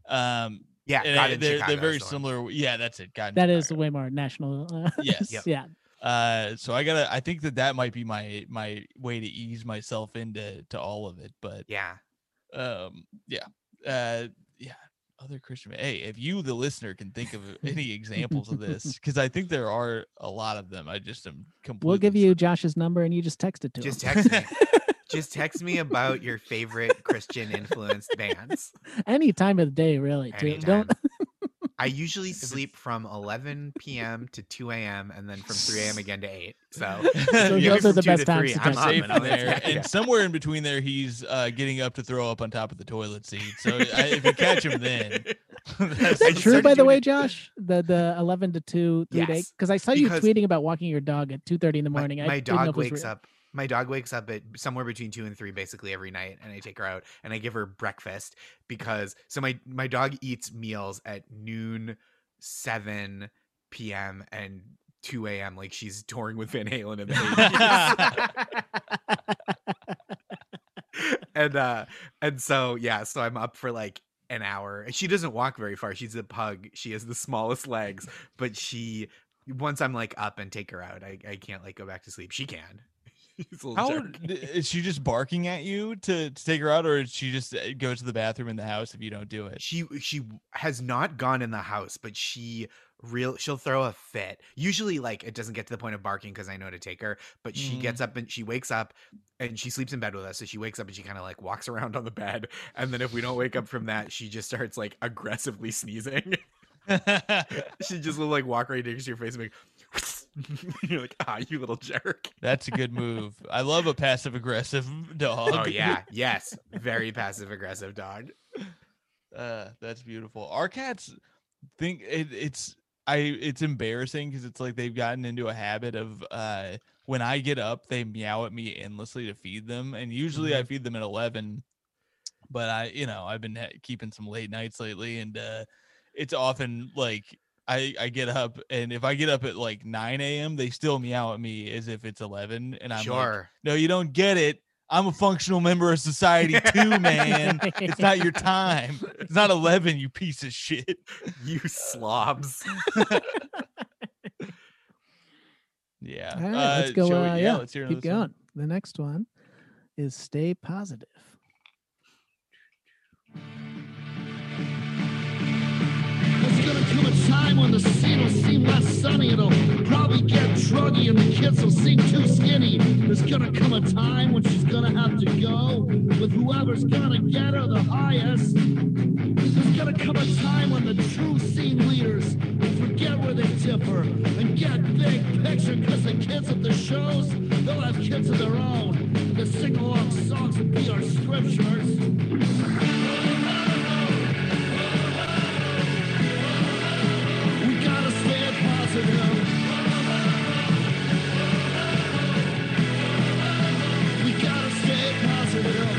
Um, Yeah, and God I- in they're, Chicago they're is very the one. similar. Yeah, that's it. God in That is Chicago. way more national. Uh, Yes. Yep. Yeah. Uh, so I gotta. I think that that might be my my way to ease myself into to all of it. But Yeah. um, yeah, uh, yeah. Other Christian. Hey, if you, the listener, can think of any examples of this, because I think there are a lot of them. I just am completely. We'll give you Josh's number and you just text it to Just him. text me. Just text me about your favorite Christian influenced bands. Any time of the day, really. Too. Anytime. Don't. I usually sleep from eleven p.m. to two a.m. and then from three a.m. again to eight. So, So give me those are from the two best to times three, to I'm text up safe and in I'm- there, yeah, and yeah. somewhere in between there, he's uh, getting up to throw up on top of the toilet seat. So I, if you catch him then, Is that's that just true, started by the doing way, it- Josh? The the eleven to two three day? Yes, Because I saw you because- tweeting about walking your dog at two thirty in the My, morning. I my didn't know dog if it was wakes real. up. My dog wakes up at somewhere between two and three basically every night, and I take her out and I give her breakfast because so my my dog eats meals at noon, seven p.m. and two a.m. like she's touring with Van Halen in the eighties. and uh and so yeah, so I'm up for like an hour. She doesn't walk very far. She's a pug. She has the smallest legs, but she once I'm like up and take her out, I, I can't like go back to sleep. She can. He's a little How jerk. d- is she just barking at you to, to take her out, or is she just uh, go to the bathroom in the house if you don't do it? She she has not gone in the house, but she real she'll throw a fit. Usually, like it doesn't get to the point of barking because I know to take her, but she Mhm. gets up and she wakes up and she sleeps in bed with us. So she wakes up and she kind of like walks around on the bed, and then if we don't wake up from that, she just starts like aggressively sneezing. She just will like walk right next to your face and be like, you're like, ah, you little jerk. That's a good move. I love a passive aggressive dog. Oh yeah, yes, very passive aggressive dog. Uh, that's beautiful. Our cats think it, it's I it's embarrassing because it's like they've gotten into a habit of uh when I get up, they meow at me endlessly to feed them, and usually I feed them at eleven. But I, you know, I've been ha- keeping some late nights lately, and uh, it's often like I I get up, and if I get up at like nine a.m., they still meow at me as if it's eleven, and I'm like, Sure. no, you don't get it. I'm a functional member of society too, man. It's not your time. It's not eleven, you piece of shit. You slobs. Yeah. All right, let's Uh, go. shall we- Uh, yeah, yeah, let's hear keep another going. song. The next one is Stay Positive. There's gonna come a time when the scene will seem less sunny. It'll probably get druggy and the kids will seem too skinny. There's gonna come a time when she's gonna have to go with whoever's gonna get her the highest. There's gonna come a time when the true scene leaders forget where they differ and get big picture, cause the kids at the shows, they'll have kids of their own. And the sing-along songs will be our scriptures. We gotta stay positive. We gotta stay positive.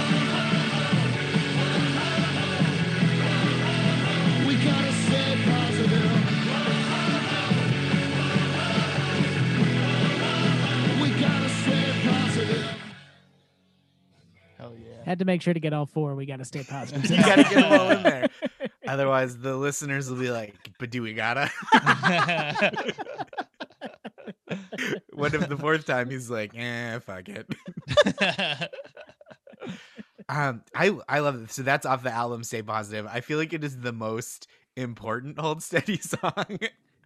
We gotta stay positive. We gotta stay positive. Hell yeah. Had to make sure to get all four. We got to stay positive. You gotta get them all in there. Otherwise, the listeners will be like, but do we gotta? What if the fourth time he's like, eh, fuck it. Um, I I love it. So that's off the album Stay Positive. I feel like it is the most important Hold Steady song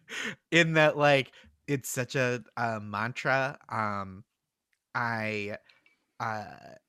in that like it's such a, a mantra. Um, I uh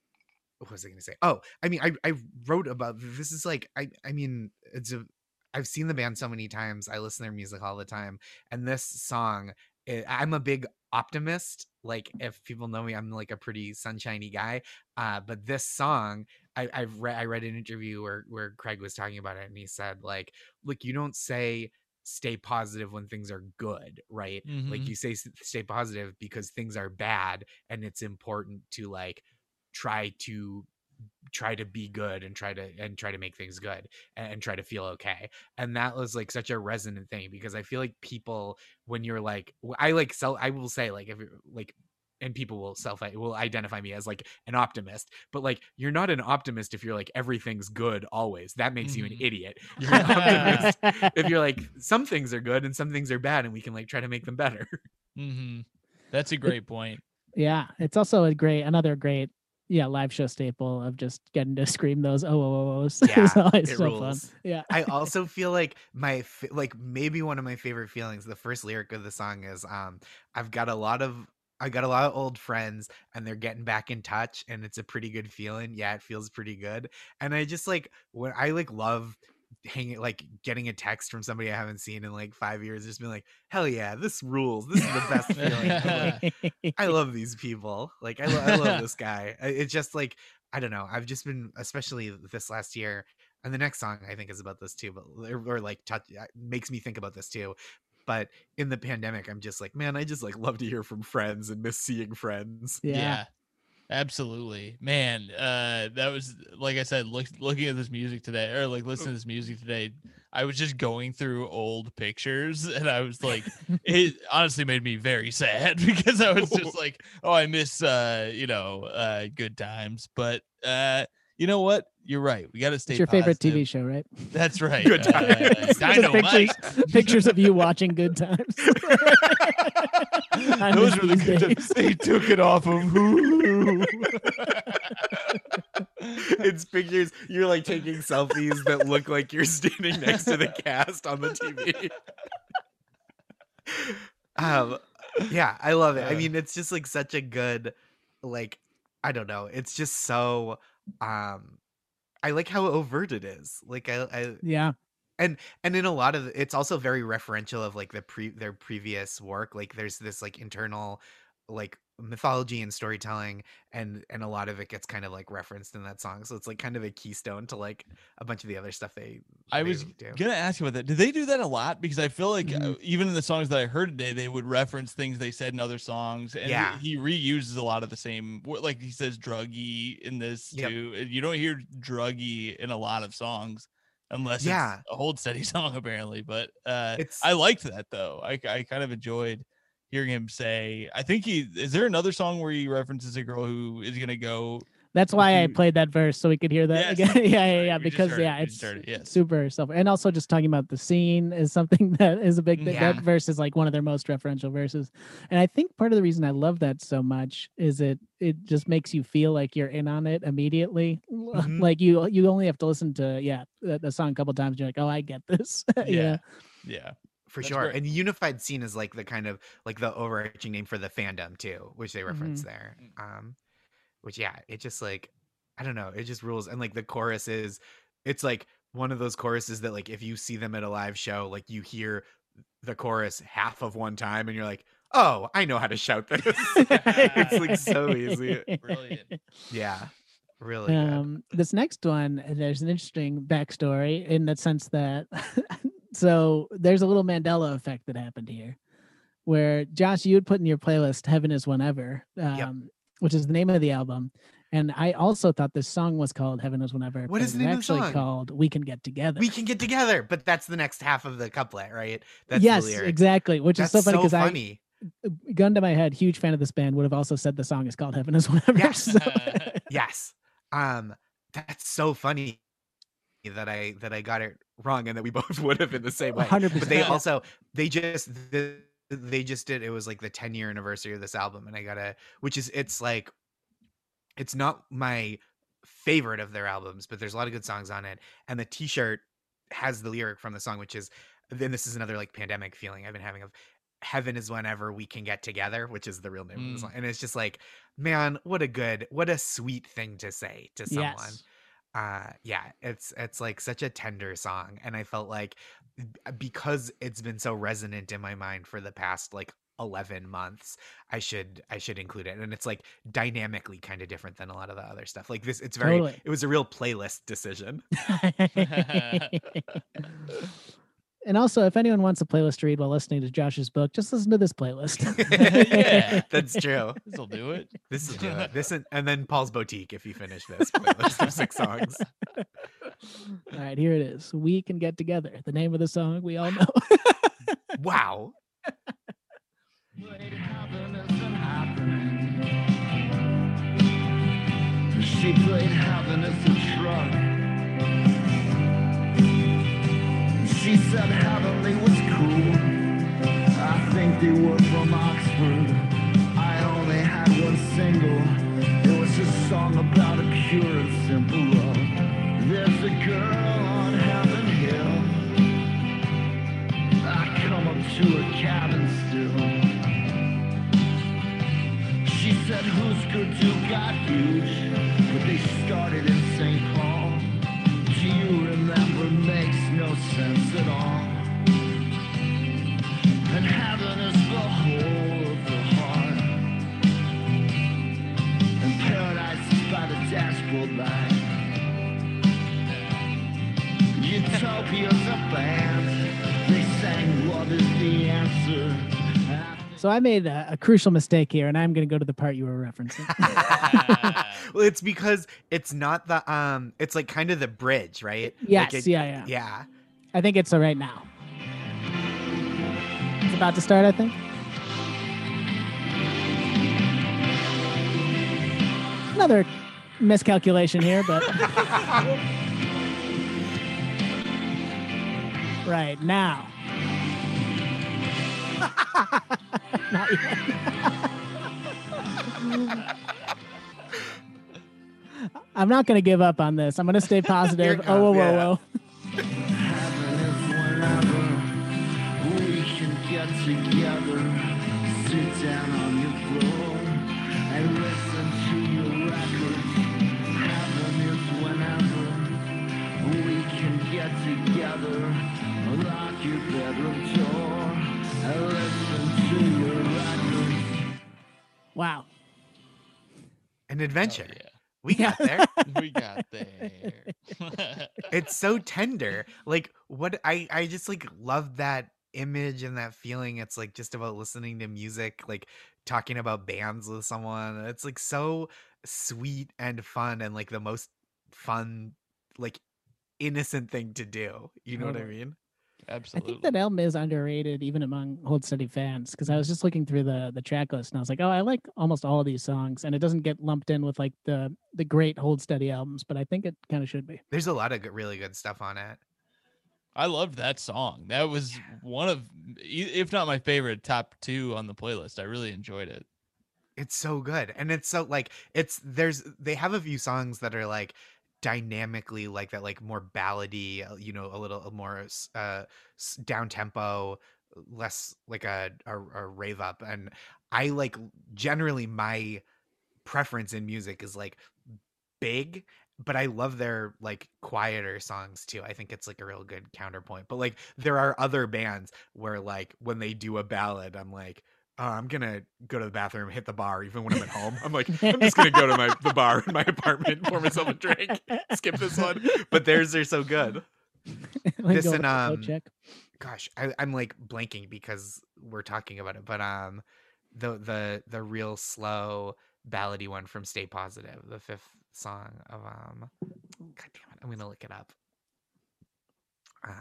what was I gonna say? Oh, I mean, I, I wrote about this is like I I mean it's a I've seen the band so many times. I listen to their music all the time, and this song, eh, I'm a big optimist. Like if people know me, I'm like a pretty sunshiny guy. Uh, but this song, I I've read I read an interview where where Craig was talking about it, and he said like, look, you don't say stay positive when things are good, right? Like Mhm. you say s- stay positive because things are bad, and it's important to like try to try to be good and try to and try to make things good and, and try to feel okay. And that was like such a resonant thing because I feel like people when you're like w- I like self I will say like if you're like and people will self will identify me as like an optimist, but like you're not an optimist if you're like everything's good always. That makes you an Mhm. idiot. You're an optimist if you're like some things are good and some things are bad and we can like try to make them better. Mm-hmm. That's a great point. Yeah, it's also a great, another great, yeah, live show staple of just getting to scream those oh oh oh ohs. Yeah, It's always it so rules. fun. Yeah. I also feel like my fa- like maybe one of my favorite feelings. The first lyric of the song is um I've got a lot of I got a lot of old friends and they're getting back in touch and it's a pretty good feeling. Yeah, it feels pretty good. And I just like when I like love hanging like getting a text from somebody I haven't seen in like five years, just being like, hell yeah, this rules. This is the best feeling. I'm like, I love these people. Like I, lo- I love this guy. I- It's just like I don't know. I've just been, especially this last year, and the next song I think is about this too. But or, or like touch uh, makes me think about this too. But in the pandemic, I'm just like, man, I just like love to hear from friends and miss seeing friends. Yeah. Yeah. Absolutely, man. Uh, that was like I said. Look, looking at this music today, or like listening to this music today, I was just going through old pictures, and I was like, it honestly made me very sad because I was just like, oh, I miss, uh, you know, uh, good times. But uh, You know what? You're right. We got to stay It's your favorite T V positive. show, right? That's right. Good Uh, Times. Just Dynamite. pictures, pictures of you watching Good Times. I Those miss were the these good days. times. They took it off of Hulu. It's pictures. You're like taking selfies that look like you're standing next to the cast on the T V. um, yeah, I love it. I Uh. mean, it's just like such a good, like, I don't know. It's just so. Um, I like how overt it is. Like, I, I Yeah. and and in a lot of it's also very referential of like the pre their previous work. Like, there's this like internal like mythology and storytelling, and and a lot of it gets kind of like referenced in that song, so it's like kind of a keystone to like a bunch of the other stuff they I they was do. gonna ask you about that. Do they do that a lot? Because I feel like Mhm. uh, even in the songs that I heard today, they would reference things they said in other songs, and Yeah. he, he reuses a lot of the same. wo- Like he says "druggy" in this Yep. too. and You don't hear "druggy" in a lot of songs, unless Yeah. it's a Hold Steady song, apparently. But uh, It's I liked that though. I I kind of enjoyed hearing him say. I think he is there another song where he references a girl who is gonna go. That's why I you- played that verse so we could hear that Yes. again. yeah, yeah, Right, yeah. we just Because heard it, yeah, we it's just heard it, yes. super self. And also just talking about the scene is something that is a big thing. Yeah. That verse is like one of their most referential verses. And I think part of the reason I love that so much is it it just makes you feel like you're in on it immediately. Mhm. Like you you only have to listen to yeah the, the song a couple times. You're like, oh, I get this. you know? Yeah. for That's sure. great. And Unified Scene is like the kind of like the overarching name for the fandom too, which they reference Mm-hmm. there. Um, which yeah, it just like I don't know, it just rules. And like the chorus is, it's like one of those choruses that like if you see them at a live show, like you hear the chorus half of one time, and you're like, oh, I know how to shout this. It's like so easy. Brilliant. Yeah, really good. Um, this next one, there's an interesting backstory in the sense that, so there's a little Mandela effect that happened here, where Josh, you had put in your playlist "Heaven Is Whenever," um, which is the name of the album, and I also thought this song was called "Heaven Is Whenever." What but is the it's name of the actually song? called "We Can Get Together." We can get together, but that's the next half of the couplet, right? That's yes, the lyric. exactly. Which That's is so funny so because I, funny. gun to my head, huge fan of this band, would have also said the song is called "Heaven Is Whenever." Yes. So- Yes. Um, that's so funny that I that I got it wrong, and that we both would have in the same way. one hundred But they percent. also they just the, they just did it was like the ten year anniversary of this album, and I gotta which is it's like it's not my favorite of their albums, but there's a lot of good songs on it, and the t-shirt has the lyric from the song, which is then this is another like pandemic feeling I've been having of heaven is whenever we can get together, which is the real name of the Mm. song. And it's just like, man, what a good what a sweet thing to say to someone. Yes. Uh yeah, it's it's like such a tender song, and I felt like b- because it's been so resonant in my mind for the past like eleven months, I should I should include it. And it's like dynamically kind of different than a lot of the other stuff. Like this it's very Totally. it was a real playlist decision. And also, if anyone wants a playlist to read while listening to Josh's book, just listen to this playlist. Yeah. That's true. This'll do it. This is do it. This and, and then Paul's Boutique if you finish this playlist of six songs. All right, here it is. We Can Get Together. The name of the song we all know. Wow. Played happiness and happening. She played happiness a truck. She said heavenly was cool. I think they were from Oxford. I only had one single. It was a song about a pure and simple love. There's a girl on Heaven Hill. I come up to her cabin still. She said, who's good to got huge? But they started in Saint Paul. Do you remember? Makes no sense at all. And heaven is the whole of the heart. And paradise is by the dashboard light. Utopia's a band. They sang love is the answer. So I made a, a crucial mistake here, and I'm going to go to the part you were referencing. Well, it's because it's not the um it's like kind of the bridge, right? Yes, Like it- yeah, yeah. Yeah. I think it's uh, right now. It's about to start, I think. Another miscalculation here, but right now. Not yet. I'm not going to give up on this. I'm going to stay positive. Here it Oh, whoa, comes, whoa, yeah. whoa. We can get together, sit down on your floor and listen to your records. Heaven is whenever we can get together, lock your bedroom door and listen to your records. Wow. An adventure. Oh, yeah. We got there. We got there. It's so tender. Like what I I just like love that image and that feeling. It's like just about listening to music, like talking about bands with someone. It's like so sweet and fun and like the most fun, like innocent thing to do. You know what I Totally. mean? I Absolutely. think that album is underrated even among Hold Steady fans because I was just looking through the the track list and I was like, oh, I like almost all of these songs, and it doesn't get lumped in with like the the great Hold Steady albums, but I think it kind of should be. There's a lot of good, really good stuff on it. I loved that song. That was one of, e- if not my favorite, top two on the playlist. I really enjoyed it. It's so good. And it's so like it's there's they have a few songs that are like dynamically like that, like more ballady, uh, you know, a little more uh down tempo, less like a, a a rave up. And I like generally my preference in music is like big, but I love their like quieter songs too. I think it's like a real good counterpoint. But like there are other bands where like when they do a ballad, I'm like, oh, I'm gonna go to the bathroom, hit the bar, even when I'm at home. I'm like, I'm just gonna go to my the bar in my apartment, pour myself a drink, skip this one. But theirs are so good. Like This go and with the flow um, check. gosh, I, I'm like blanking because we're talking about it. But um, the the the real slow ballady one from Stay Positive, the fifth song of um, God damn it, I'm gonna look it up. Uh,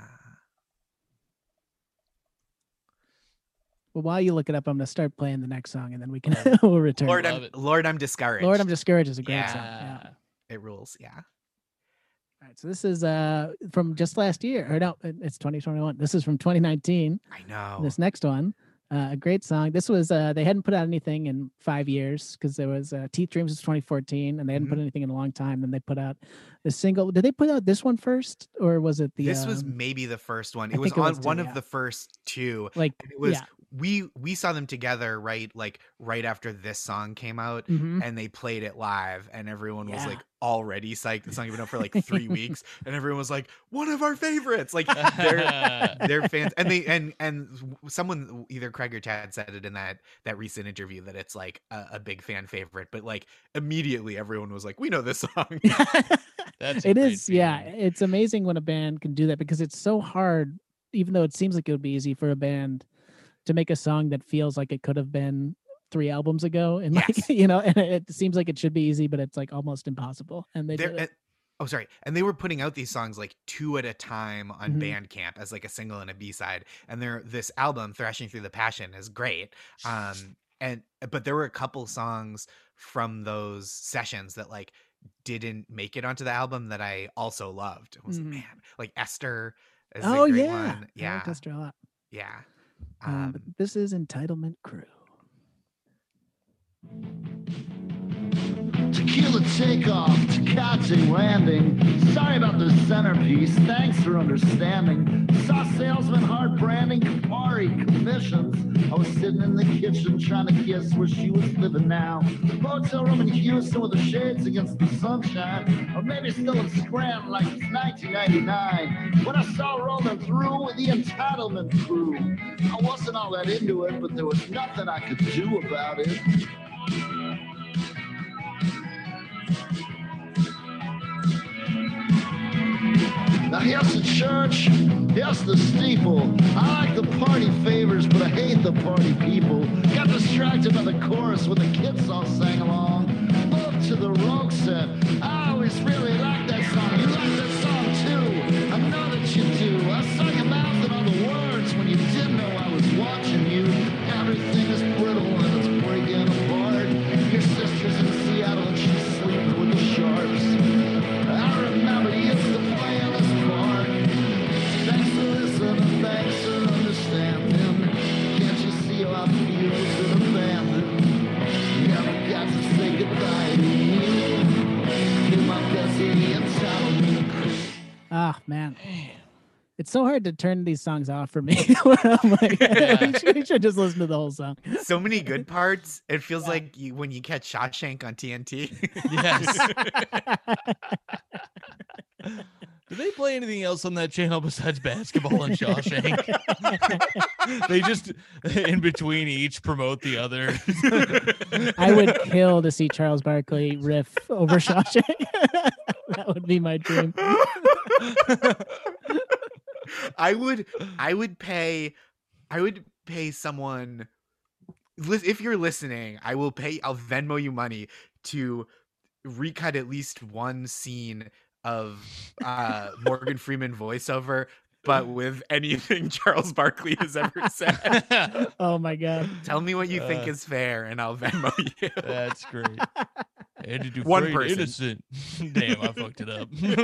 Well, while you look it up, I'm gonna start playing the next song, and then we can we'll return. Lord, Love I'm it. Lord, I'm discouraged. Lord, I'm discouraged is a great Yeah. song. Yeah. It rules. Yeah. All right, so this is uh from just last year, or no, it- it's twenty twenty-one. This is from twenty nineteen. I know. This next one, uh, a great song. This was uh they hadn't put out anything in five years because there was uh, Teeth Dreams was twenty fourteen, and they hadn't put anything in a long time. Then they put out the single. Did they put out this one first, or was it the? This was um, maybe the first one. I It was think it on was too, one yeah. of the first two. like And it was yeah. we we saw them together right like right after this song came out, Mhm. and they played it live, and everyone was Yeah. like already psyched. The song had been out for like three weeks, and everyone was like, one of our favorites. Like they're they're fans, and they and and someone, either Craig or Chad, said it in that that recent interview that it's like a, a big fan favorite. But like immediately everyone was like, we know this song. That's a It great is, yeah. feeling. It's amazing when a band can do that because it's so hard, even though it seems like it would be easy for a band to make a song that feels like it could have been three albums ago. And like, Yes. you know, and it seems like it should be easy, but it's like almost impossible. And they They're- did it. and- oh sorry, and they were putting out these songs like two at a time on Mhm. Bandcamp as like a single and a B-side. And they're this album, Thrashing Through the Passion, is great. Um and but there were a couple songs from those sessions that like didn't make it onto the album that I also loved. I was Mhm. like, man, like Esther is Oh, a great yeah. one. I Yeah. like Esther a lot. Yeah. Um, Um, but this is Entitlement Crew. Tequila takeoff, Tecate landing. Sorry about the centerpiece, thanks for understanding. Saw salesman hard branding, Campari commissions. I was sitting in the kitchen trying to guess where she was living now. Hotel room in Houston with the shades against the sunshine. Or maybe still in Scranton like it's nineteen ninety-nine. When I saw her rolling through with the Entitlement Crew. I wasn't all that into it, but there was nothing I could do about it. Now here's the church, here's the steeple. I like the party favors, but I hate the party people. Got distracted by the chorus when the kids all sang along. Moved to the Rogue set. I always really liked that song. You like that song too. I know that you do. I saw you mouthing all the words when you didn't know I was watching you. Everything is brittle and it's breaking apart. Your sister's in Seattle and she's sleeping with the shark. Ah, man. Man. It's so hard to turn these songs off for me. I'm like, Yeah. we, should, we should just listen to the whole song. So many good parts. It feels Yeah. like you, when you catch Shawshank on T N T. Yes. Do they play anything else on that channel besides basketball and Shawshank? They just, in between each, promote the other. I would kill to see Charles Barkley riff over Shawshank. That would be my dream. I would I would pay I would pay someone lis- if you're listening, I will pay I'll Venmo you money to recut at least one scene of uh Morgan Freeman voiceover, but with anything Charles Barkley has ever said. Oh my god. Tell me what you think Uh, is fair and I'll Venmo you. That's great. And to do One One person. innocent. Damn, I fucked it up.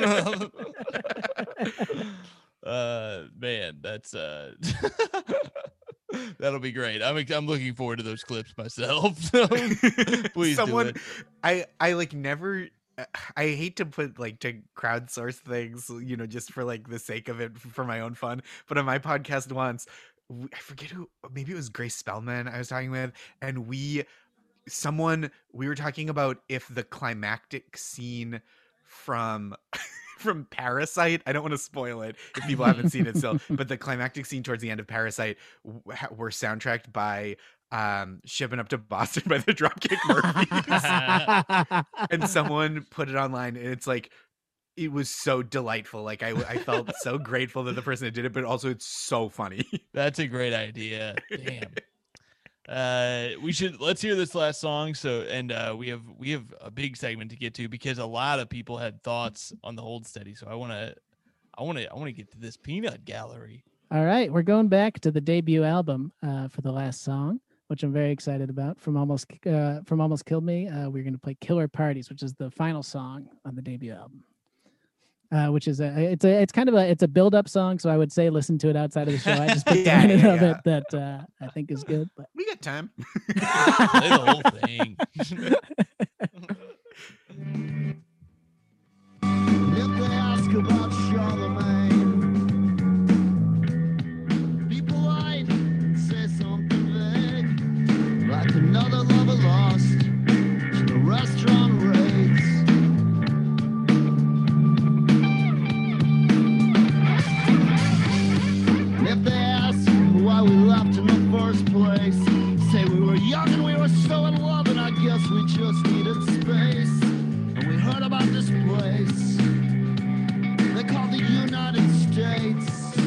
uh, man, that's uh, that'll be great. I'm I'm looking forward to those clips myself. So please Someone do it. I I like never I hate to put like to crowdsource things, you know, just for like the sake of it f- for my own fun. But on my podcast once, w- I forget who, maybe it was Grace Spellman I was talking with, and we, someone, we were talking about if the climactic scene from from Parasite, I don't want to spoil it if people haven't seen it still, but the climactic scene towards the end of Parasite w- ha- were soundtracked by um Shipping Up to Boston by the Dropkick Murphys. And someone put it online and it's like it was so delightful. Like I, I felt so grateful that the person that did it, but also it's so funny. That's a great idea. Damn. Uh, we should let's hear this last song. So, and uh, we have we have a big segment to get to because a lot of people had thoughts on the Hold Steady. So I want to, I want to, I want to get to this peanut gallery. All right, we're going back to the debut album uh, for the last song, which I'm very excited about. From almost uh, from almost killed me. Uh, we're going to play Killer Parties, which is the final song on the debut album. Uh, which is a it's a it's kind of a it's a build up song, so I would say listen to it outside of the show. I just picked Yeah, a minute yeah, of yeah. it that uh, I think is good. But We got time. Play the whole thing. If they ask about Charlemagne, be polite and say something vague, like another lover lost to the restaurant raids. If they ask why we left in the first place, say we were young and we were so in love, and I guess we just needed space. And we heard about this place they call the United States.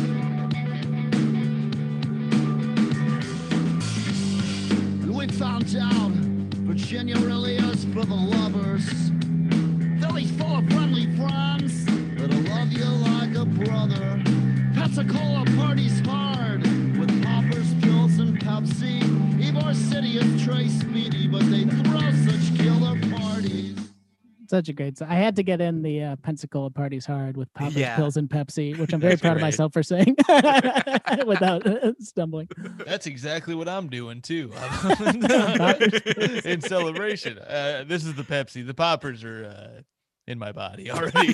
And we found out Virginia really is for the lovers. Philly's full of friendly friends that'll love you like a brother. Pensacola parties hard with poppers, pills, and Pepsi. Ybor City is Trey Speedy, but they throw such killer parties. such a great song. I had to get in the uh, Pensacola Parties Hard with Poppers, Yeah. Pills, and Pepsi, which I'm very That's proud of great. myself for saying without uh, stumbling. That's exactly what I'm doing too. In celebration. Uh, this is the Pepsi. The poppers are uh, in my body already.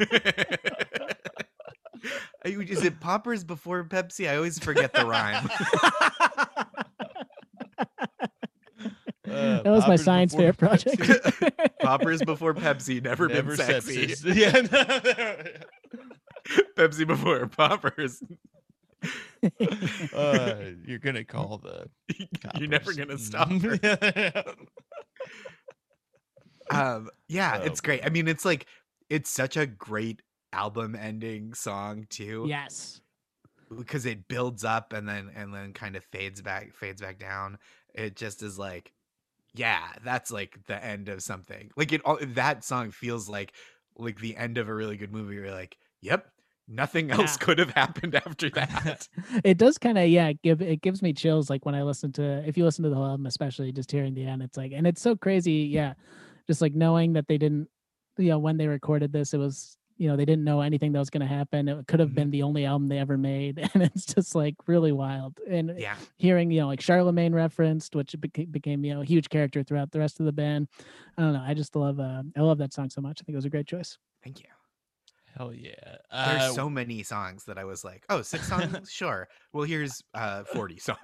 Are you- Is it poppers before Pepsi? I always forget the rhyme. Uh, That was my poppers science before fair project. Pepsi. Poppers before Pepsi, never, Never been sexy. sepsis. Yeah. no. Pepsi before poppers. uh, you're gonna call the. You're never coppers. gonna stop. Yeah. um yeah, Oh, it's great. I mean, it's like it's such a great album ending song too, Yes. because it builds up and then and then kind of fades back fades back down. It just is like, yeah, that's like the end of something. Like it all that song feels like like the end of a really good movie. You're like, yep, nothing else Yeah. could have happened after that. It does kind of, yeah, give it gives me chills. Like when I listen to, if you listen to the whole album, especially just hearing the end, it's like, and it's so crazy. Yeah. Just like knowing that they didn't, you know, when they recorded this, it was, you know, they didn't know anything that was going to happen. It could have Mhm. been the only album they ever made. And it's just like really wild. And Yeah. hearing, you know, like Charlemagne referenced, which beca- became, you know, a huge character throughout the rest of the band. I don't know. I just love, uh, I love that song so much. I think it was a great choice. Thank you. Hell yeah. There's Uh, so many songs that I was like, oh, six songs? Sure. Well, here's uh forty songs.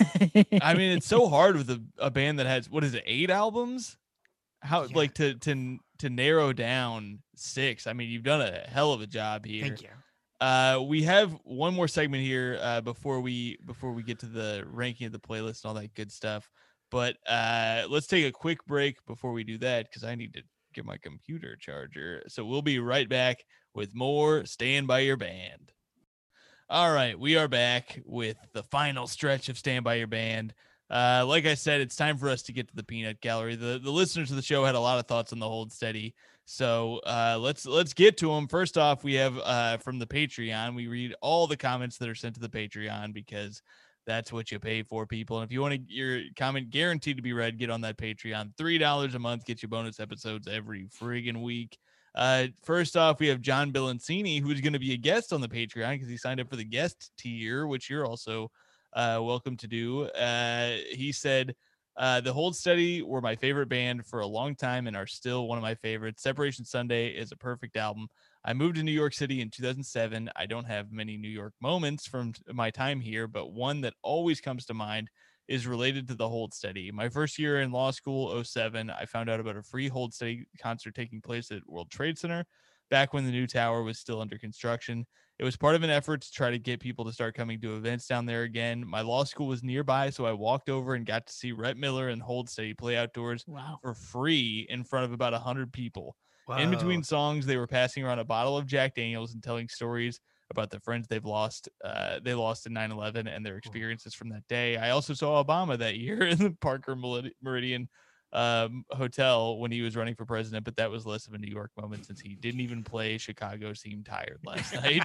I mean, it's so hard with a, a band that has, what is it, eight albums? How Yeah. like to to to narrow down six. I mean, you've done a hell of a job here. Thank you. Uh, we have one more segment here uh, before we before we get to the ranking of the playlist and all that good stuff. But uh, let's take a quick break before we do that because I need to get my computer charger. So we'll be right back with more Stand By Your Band. All right, we are back with the final stretch of Stand By Your Band. Uh, like I said, it's time for us to get to the peanut gallery. The the listeners of the show had a lot of thoughts on the Hold Steady, so uh, let's let's get to them. First off, we have uh, from the Patreon. We read all the comments that are sent to the Patreon because that's what you pay for, people. And if you want to, your comment guaranteed to be read, get on that Patreon. Three dollars a month gets you bonus episodes every friggin' week. Uh, first off, we have John Bilancini, who's going to be a guest on the Patreon because he signed up for the guest tier, which you're also uh, welcome to do. Uh, he said, uh, the Hold Steady were my favorite band for a long time and are still one of my favorites. Separation Sunday is a perfect album. I moved to New York City in two thousand seven. I don't have many New York moments from my time here, but one that always comes to mind is related to the Hold Steady. My first year in law school, oh seven, I found out about a free Hold Steady concert taking place at World Trade Center back when the new tower was still under construction. It was part of an effort to try to get people to start coming to events down there again. My law school was nearby, so I walked over and got to see Rhett Miller and Hold Steady play outdoors Wow. for free in front of about one hundred people. Whoa. In between songs, they were passing around a bottle of Jack Daniels and telling stories about the friends they've lost. Uh, they lost in nine eleven and their experiences from that day. I also saw Obama that year in the Parker Meridian um, Hotel when he was running for president, but that was less of a New York moment since he didn't even play Chicago Seemed Tired last night.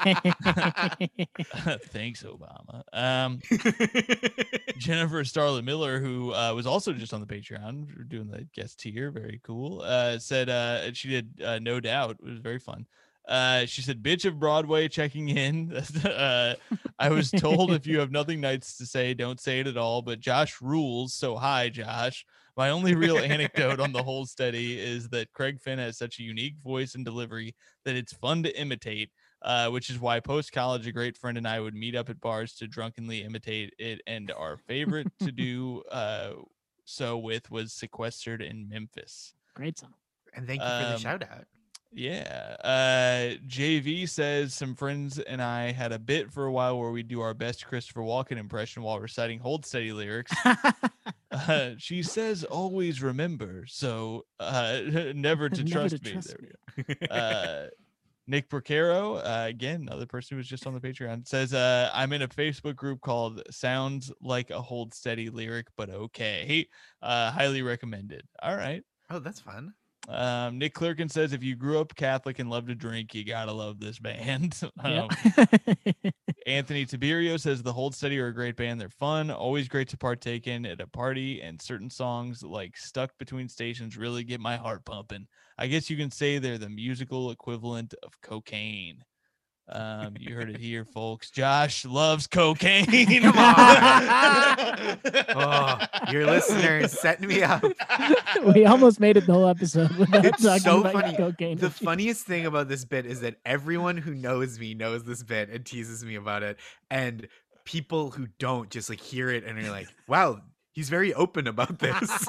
Thanks, Obama. Um, Jennifer Starlet Miller, who uh, was also just on the Patreon, doing the guest tier, very cool, uh, said uh, she did uh, No Doubt. It was very fun. Uh, she said, bitch of Broadway checking in. uh, I was told if you have nothing nice to say, don't say it at all. But Josh rules. So hi, Josh. My only real anecdote on the Hold Steady is that Craig Finn has such a unique voice and delivery that it's fun to imitate, uh, which is why post-college, a great friend and I would meet up at bars to drunkenly imitate it. And our favorite to do uh, so with was Sequestered in Memphis. Great song. And thank you for the Um, shout out. Yeah. Uh, J V says some friends and I had a bit for a while where we do our best Christopher Walken impression while reciting Hold Steady lyrics. Uh, she says, always remember. So uh, never to Never trust to me. trust There we me. go. Uh, Nick Porcaro, uh, again, another person who was just on the Patreon, says, uh, I'm in a Facebook group called Sounds Like a Hold Steady Lyric, but okay. Uh, highly recommended. All right. Oh, that's fun. Um, Nick Clerkin says, if you grew up Catholic and love to drink, you gotta love this band. um, Yep. Anthony Tiberio says the Hold Steady are a great band. They're fun, always great to partake in at a party, and certain songs like Stuck Between Stations really get my heart pumping. I guess you can say they're the musical equivalent of cocaine. Um, you heard it here, folks. Josh loves cocaine. Come on. Oh, your listeners setting me up. We almost made it the whole episode without It's talking so about funny. cocaine. The funniest thing about this bit is that everyone who knows me knows this bit and teases me about it. And people who don't just like hear it and are like, wow, he's very open about this.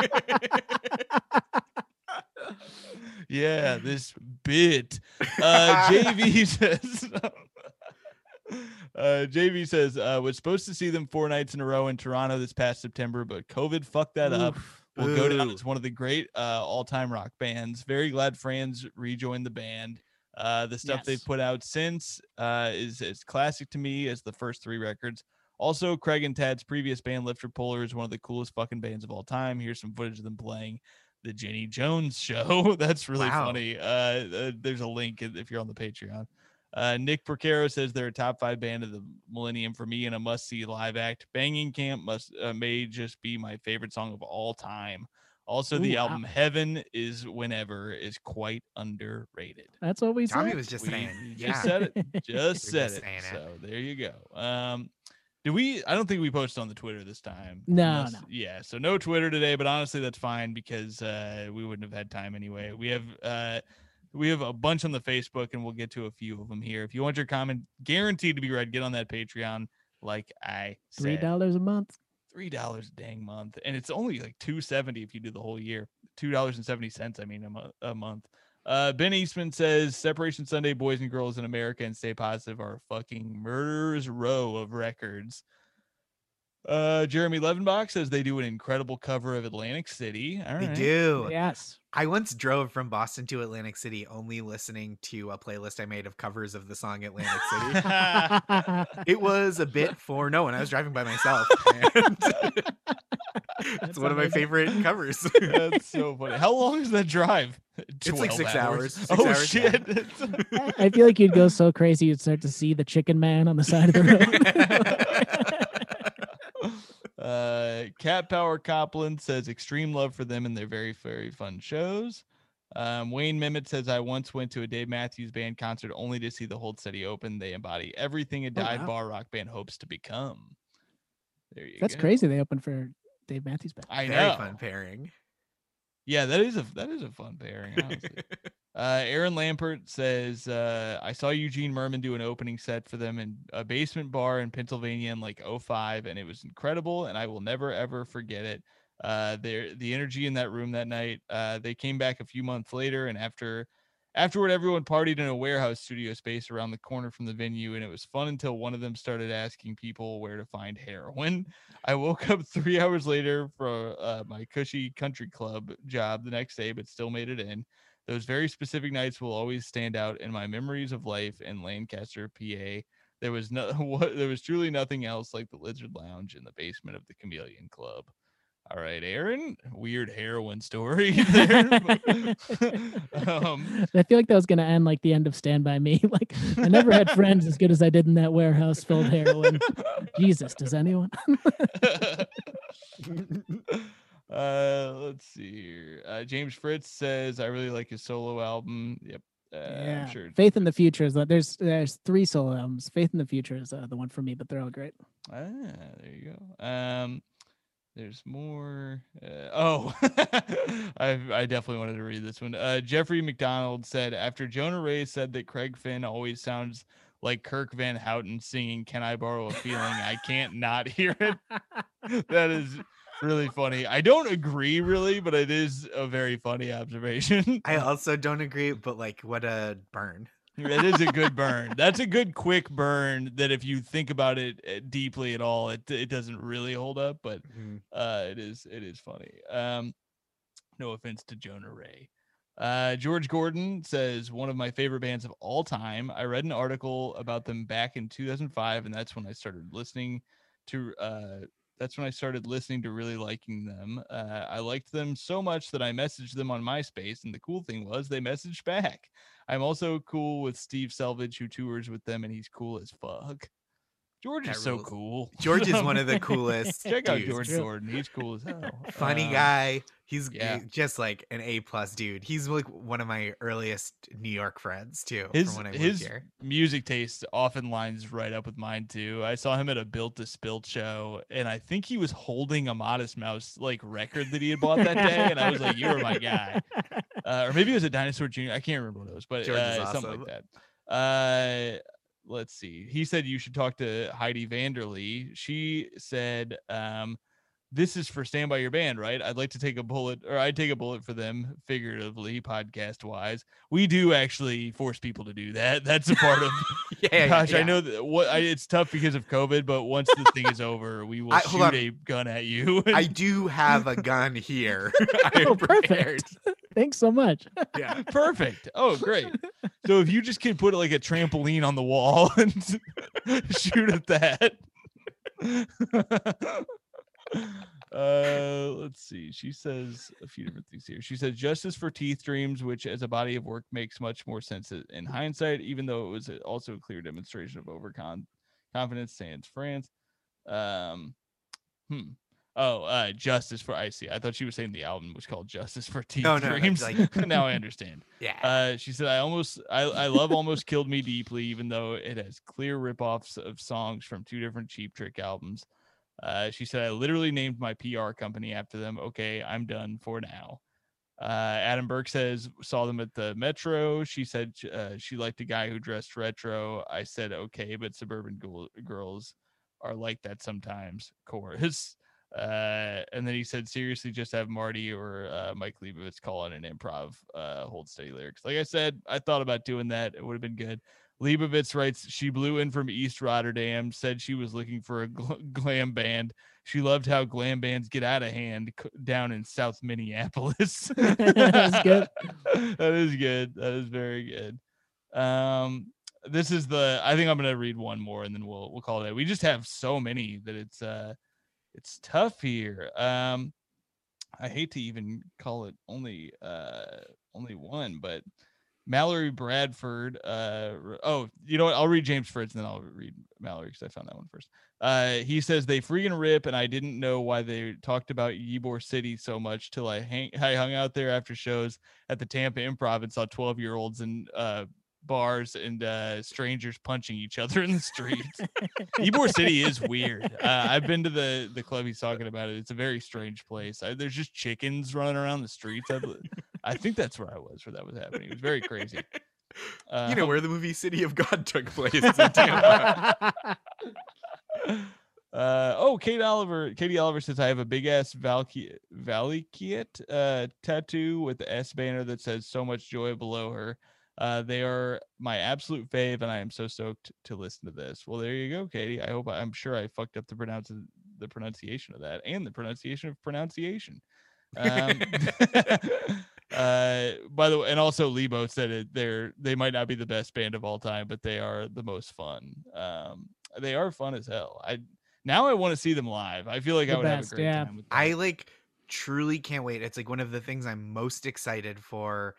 Yeah, this bit. Uh, J V says. Uh, J V says, uh, was supposed to see them four nights in a row in Toronto this past September, but COVID fucked that up. Oof. We'll go down Ooh. as one of the great uh, all-time rock bands. Very glad Franz rejoined the band. Uh, the stuff Yes. they've put out since uh, is as classic to me as the first three records. Also, Craig and Tad's previous band, Lifter Puller, is one of the coolest fucking bands of all time. Here's some footage of them playing the Jenny Jones show. That's really Wow. funny. Uh, uh, there's a link if you're on the Patreon. Uh, Nick Porcaro says they're a top five band of the millennium for me and a must-see live act. Banging Camp must uh, may just be my favorite song of all time. Also, the Ooh, wow. album Heaven is Whenever is quite underrated. That's what we Tommy said. was just We saying. just Yeah. said it. Just You're said just it. saying it. So there you go. Um, do we? I don't think we posted on the Twitter this time. No, no. Yeah, so no Twitter today, but honestly, that's fine because uh, we wouldn't have had time anyway. We have uh, We have a bunch on the Facebook, and we'll get to a few of them here. If you want your comment guaranteed to be read, get on that Patreon. Like I said, Three dollars a month. Three dollars a dang month, and it's only like two seventy if you do the whole year. Two dollars and seventy cents. I mean, a, mo- a month. Uh, Ben Eastman says Separation Sunday, Boys and Girls in America, and Stay Positive are a fucking murderer's row of records. Uh, Jeremy Levenbach says they do an incredible cover of Atlantic City. All They right. do. Yes. I once drove from Boston to Atlantic City only listening to a playlist I made of covers of the song Atlantic City. It was a bit for no one. I was driving by myself. And it's one of my amazing. favorite covers. That's so funny. How long is that drive? It's like twelve six hours. Six oh hours, yeah. shit! I feel like you'd go so crazy you'd start to see the Chicken Man on the side of the road. uh, Cat Power Copland says extreme love for them and their very very fun shows. Um, Wayne Mimmet says I once went to a Dave Matthews Band concert only to see the Hold Steady open. They embody everything a Oh, dive wow. bar rock band hopes to become. There you That's go. crazy. They opened for Dave Matthews Band. I Very know. fun pairing. Yeah, that is a that is a fun pairing. Honestly. uh, Aaron Lampert says uh, I saw Eugene Merman do an opening set for them in a basement bar in Pennsylvania in like oh five, and it was incredible, and I will never ever forget it. Uh, their the energy in that room that night. Uh, they came back a few months later, and after afterward, everyone partied in a warehouse studio space around the corner from the venue, and it was fun until one of them started asking people where to find heroin. I woke up three hours later for uh, my cushy country club job the next day, but still made it in. Those very specific nights will always stand out in my memories of life in Lancaster, P A. There was no, what, there was truly nothing else like the Lizard Lounge in the basement of the Chameleon Club. All right, Aaron, weird heroin story there. um, I feel like that was going to end like the end of Stand By Me. Like, I never had friends as good as I did in that warehouse filled heroin. Jesus, does anyone? uh, let's see here. Uh, James Fritz says I really like his solo album. Yep. Uh, Yeah. I'm sure. Faith in the Future is there's there's three solo albums. Faith in the Future is uh, the one for me, but they're all great. Ah, there you go. Um, there's more. Uh, oh, I I definitely wanted to read this one. Uh, Jeffrey McDonald said after Jonah Ray said that Craig Finn always sounds like Kirk Van Houten singing "Can I Borrow a Feeling," I can't not hear it. That is really funny. I don't agree really, but it is a very funny observation. I also don't agree, but like, what a burn. It is a good burn. That's a good quick burn that if you think about it uh, deeply at all, it it doesn't really hold up, but Mhm. uh, it is it is funny. Um, no offense to Jonah Ray. Uh, George Gordon says one of my favorite bands of all time. I read an article about them back in two thousand five, and that's when I started listening to. Uh, that's when I started listening to really liking them. Uh, I liked them so much that I messaged them on MySpace, and the cool thing was they messaged back. I'm also cool with Steve Selvage, who tours with them, and he's cool as fuck. George That is so rules. cool. George is one of the coolest. Check out dudes. George True. Gordon. He's cool as hell. Funny Um, guy. He's yeah. just like an A plus dude. He's like one of my earliest New York friends too. His from when I moved his here. music taste often lines right up with mine too. I saw him at a Built to Spilt show, and I think he was holding a Modest Mouse like record that he had bought that day, and I was like, "You are my guy." Uh, or maybe it was a Dinosaur Junior I can't remember what it was, but George is uh, something awesome. like that. Uh, let's see. He said you should talk to Heidi Vanderlee. She said, um, "This is for Stand By Your Band, right? I'd like to take a bullet, or I'd take a bullet for them, figuratively, podcast wise. We do actually force people to do that. That's a part of. Yeah, Gosh, yeah. I know that what I, it's tough because of COVID, but once the thing is over, we will I- hold shoot on. a gun at you. I do have a gun here. I Oh, am prepared. perfect. Thanks so much. Yeah. Perfect. Oh, great. So if you just can put like a trampoline on the wall and shoot at that. uh let's see. She says a few different things here. She says justice for teeth dreams, which as a body of work makes much more sense in hindsight, even though it was also a clear demonstration of overcon confidence. Sans France. Um hmm. Oh, uh, Justice for I see. I thought she was saying the album was called Justice for Teeth No, no, no, Dreams. like- Now I understand. Yeah. Uh, she said, I almost, I, I love Almost Killed Me Deeply, even though it has clear ripoffs of songs from two different Cheap Trick albums. Uh, she said, I literally named my P R company after them. Okay, I'm done for now. Uh, Adam Burke says, saw them at the Metro. She said uh, she liked a guy who dressed retro. I said, okay, but suburban go- girls are like that sometimes. Chorus. Uh, and then he said, seriously, just have Marty or uh, Mike Leibovitz call on an improv uh, hold steady lyrics. Like I said, I thought about doing that. It would have been good. Leibovitz writes, she blew in from East Rotterdam, said she was looking for a gl- glam band. She loved how glam bands get out of hand c- down in South Minneapolis. That's good. That is good. That is very good. Um, this is the, I think I'm going to read one more and then we'll, we'll call it a- We just have so many that it's, uh, it's tough here. Um, I hate to even call it only, uh, only one, but Mallory Bradford. Uh, oh, you know what? I'll read James Fritz and then I'll read Mallory because I found that one first. Uh, he says they freaking rip, and I didn't know why they talked about Ybor City so much till I hang I hung out there after shows at the Tampa Improv and saw twelve year olds in uh bars and uh strangers punching each other in the streets. Ybor City is weird. Uh, I've been to the the club he's talking about. It. It's a very strange place. I, there's just chickens running around the streets. I, I think that's where I was where that was happening. It was very crazy. Uh, You know where the movie City of God took place. It's in Tampa. Uh, oh, Kate Oliver. Katie Oliver says, I have a big ass Valky Valikiet uh, tattoo with the S banner that says so much joy below her. Uh, they are my absolute fave, and I am so stoked to listen to this. Well, there you go, Katie. I hope I, I'm sure I fucked up the pronounce the pronunciation of that and the pronunciation of pronunciation. Um, uh, by the way, and also Lebo said it. They're they might not be the best band of all time, but they are the most fun. Um, they are fun as hell. I now I want to see them live. I feel like The I would best, have a great yeah. time with them. I like truly can't wait. It's like one of the things I'm most excited for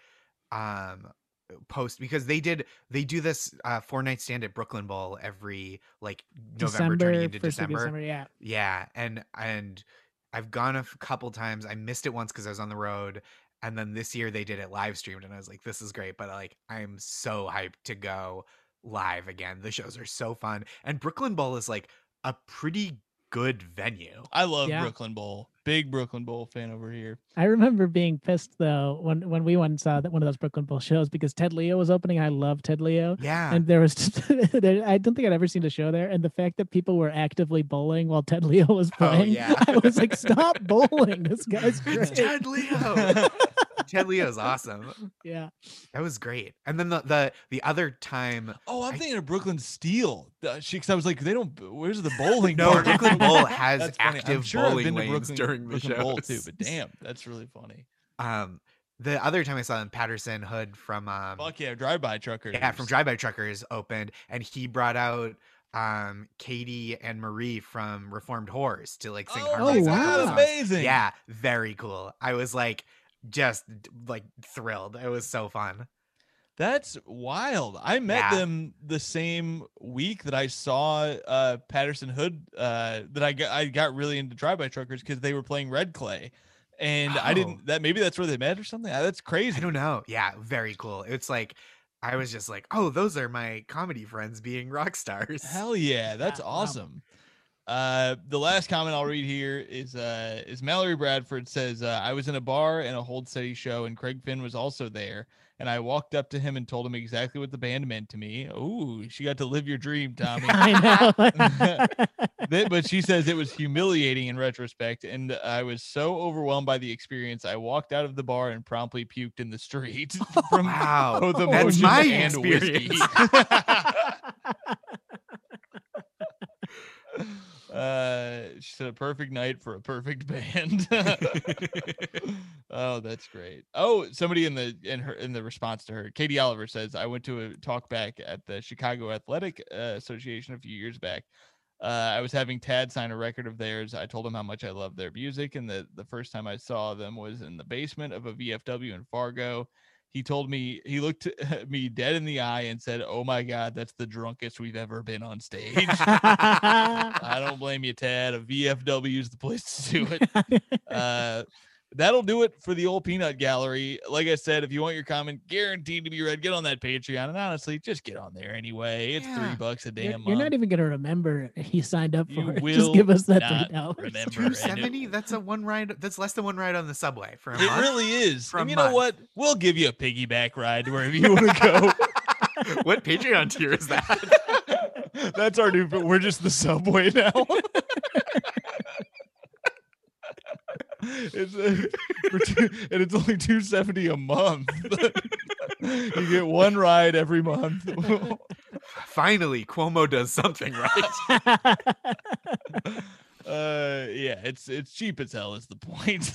um post because they did they do this uh four night stand at Brooklyn Bowl every like November turning into first of December. December, yeah. Yeah, and and I've gone a f- couple times. I missed it once because I was on the road, and then this year they did it live streamed, and I was like, "This is great!" But like, I'm so hyped to go live again. The shows are so fun, and Brooklyn Bowl is like a pretty good venue. I love Yeah. Brooklyn Bowl. Big Brooklyn Bowl fan over here. I remember being pissed though when when we went and saw that one of those Brooklyn Bowl shows because Ted Leo was opening. I love Ted Leo. Yeah, And there was just, there, I don't think I'd ever seen a show there. And the fact that people were actively bowling while Ted Leo was Oh, playing, yeah. I was like, stop bowling. This guy's it's great. Ted Leo. Ted Leo's awesome. Yeah. That was great. And then the the the other time, Oh, I'm I- thinking of Brooklyn Steel. Uh, she, cause I was like, they don't. Where's the bowling? no, part? Brooklyn Bowl has That's funny. I'm active sure I've bowling been to lanes Brooklyn, during the Brooklyn shows. Bowl too, but damn, that's really funny. Um, the other time I saw him, Patterson Hood from um, Fuck yeah, drive-by truckers. yeah, from Drive By Truckers opened, and he brought out um Katie and Marie from Reformed Whores to like sing Oh, harmonies. my on a couple God, songs. amazing. Yeah, very cool. I was like just like thrilled. It was so fun. That's wild. I met Yeah. them the same week that I saw uh, Patterson Hood. Uh, that I got, I got really into drive-by truckers because they were playing Red Clay, and I Oh. didn't. That maybe that's where they met or something. Uh, That's crazy. I don't know. Yeah, very cool. It's like I was just like, oh, those are my comedy friends being rock stars. Hell yeah, that's Yeah, wow. awesome. Uh, the last comment I'll read here is uh is Mallory Bradford says uh, I was in a bar and a Hold Steady show and Craig Finn was also there and I walked up to him and told him exactly what the band meant to me. Ooh, she got to live your dream, Tommy. I know. Th- but she says it was humiliating in retrospect, and I was so overwhelmed by the experience. I walked out of the bar and promptly puked in the street from Wow, both that's emotions my and whiskey. experience. uh, she said a perfect night for a perfect band. Oh, that's great. Oh, somebody in the in her in the response to her, Katie Oliver says, I went to a talk back at the Chicago Athletic uh, Association a few years back. Uh, I was having Tad sign a record of theirs. I told him how much I loved their music, and the the first time I saw them was in the basement of a V F W in Fargo. He told me, he looked me dead in the eye and said, "Oh my God, that's the drunkest we've ever been on stage." I don't blame you, Tad. A V F W is the place to do it. Uh, that'll do it for the old peanut gallery. Like I said, if you want your comment guaranteed to be read, get on that Patreon. And honestly, just get on there anyway. It's Yeah. three bucks a damn You're, month. you're not even gonna remember you signed up You for it. will Just give us that not three dollars. remember. two and it- seventy. That's a one ride. That's less than one ride on the subway for a It month. really is. For a And you know month. what? We'll give you a piggyback ride wherever you want to go. What Patreon tier is that? That's our new. We're just the subway now. it's uh, for two, and it's only two seventy a month. You get one ride every month. Finally, Cuomo does something right. uh, yeah, it's it's cheap as hell. Is the point.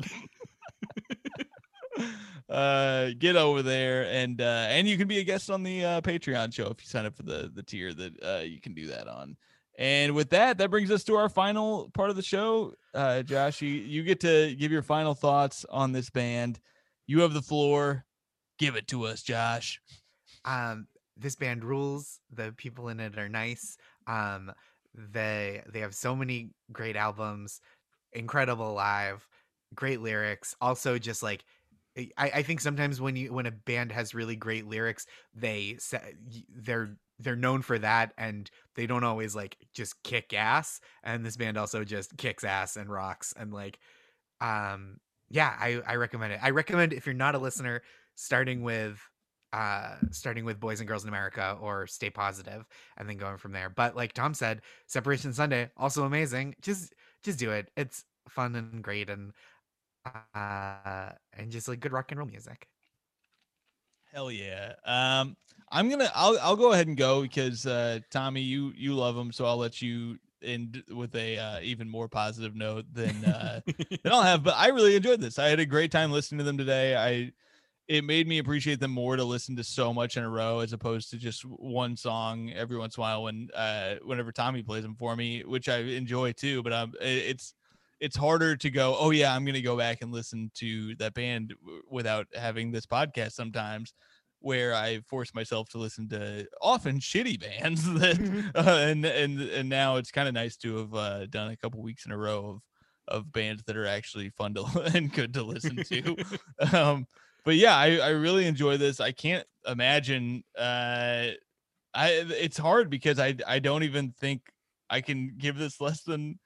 uh get over there and uh and you can be a guest on the uh Patreon show if you sign up for the the tier that uh you can do that on. And with that, that brings us to our final part of the show. uh Josh, you, you get to give your final thoughts on this band. You have the floor. Give it to us, Josh. Um, this band rules. The people in it are nice. Um, they they have so many great albums, incredible live, great lyrics. Also, just like I, I think sometimes when you when a band has really great lyrics, they sa- y- they're they're known for that, and they don't always like just kick ass. And this band also just kicks ass and rocks. And like, um, yeah, I I recommend it. I recommend if you're not a listener, starting with uh starting with Boys and Girls in America or Stay Positive, and then going from there. But like Tom said, Separation Sunday also amazing. Just just do it. It's fun and great, and uh and just like good rock and roll music. Hell yeah. Um, I'm gonna. I'll. I'll go ahead and go because uh, Tommy, you you love them, so I'll let you end with a uh, even more positive note than uh, than I'll have. But I really enjoyed this. I had a great time listening to them today. I. It made me appreciate them more to listen to so much in a row as opposed to just one song every once in a while when uh, whenever Tommy plays them for me, which I enjoy too. But um, it, it's it's harder to go, oh yeah, I'm gonna go back and listen to that band w- without having this podcast sometimes, where I force myself to listen to often shitty bands that uh, and and and now it's kind of nice to have uh, done a couple weeks in a row of of bands that are actually fun to and good to listen to. um, but yeah, I, I really enjoy this. I can't imagine. Uh, I it's hard because I I don't even think I can give this less than.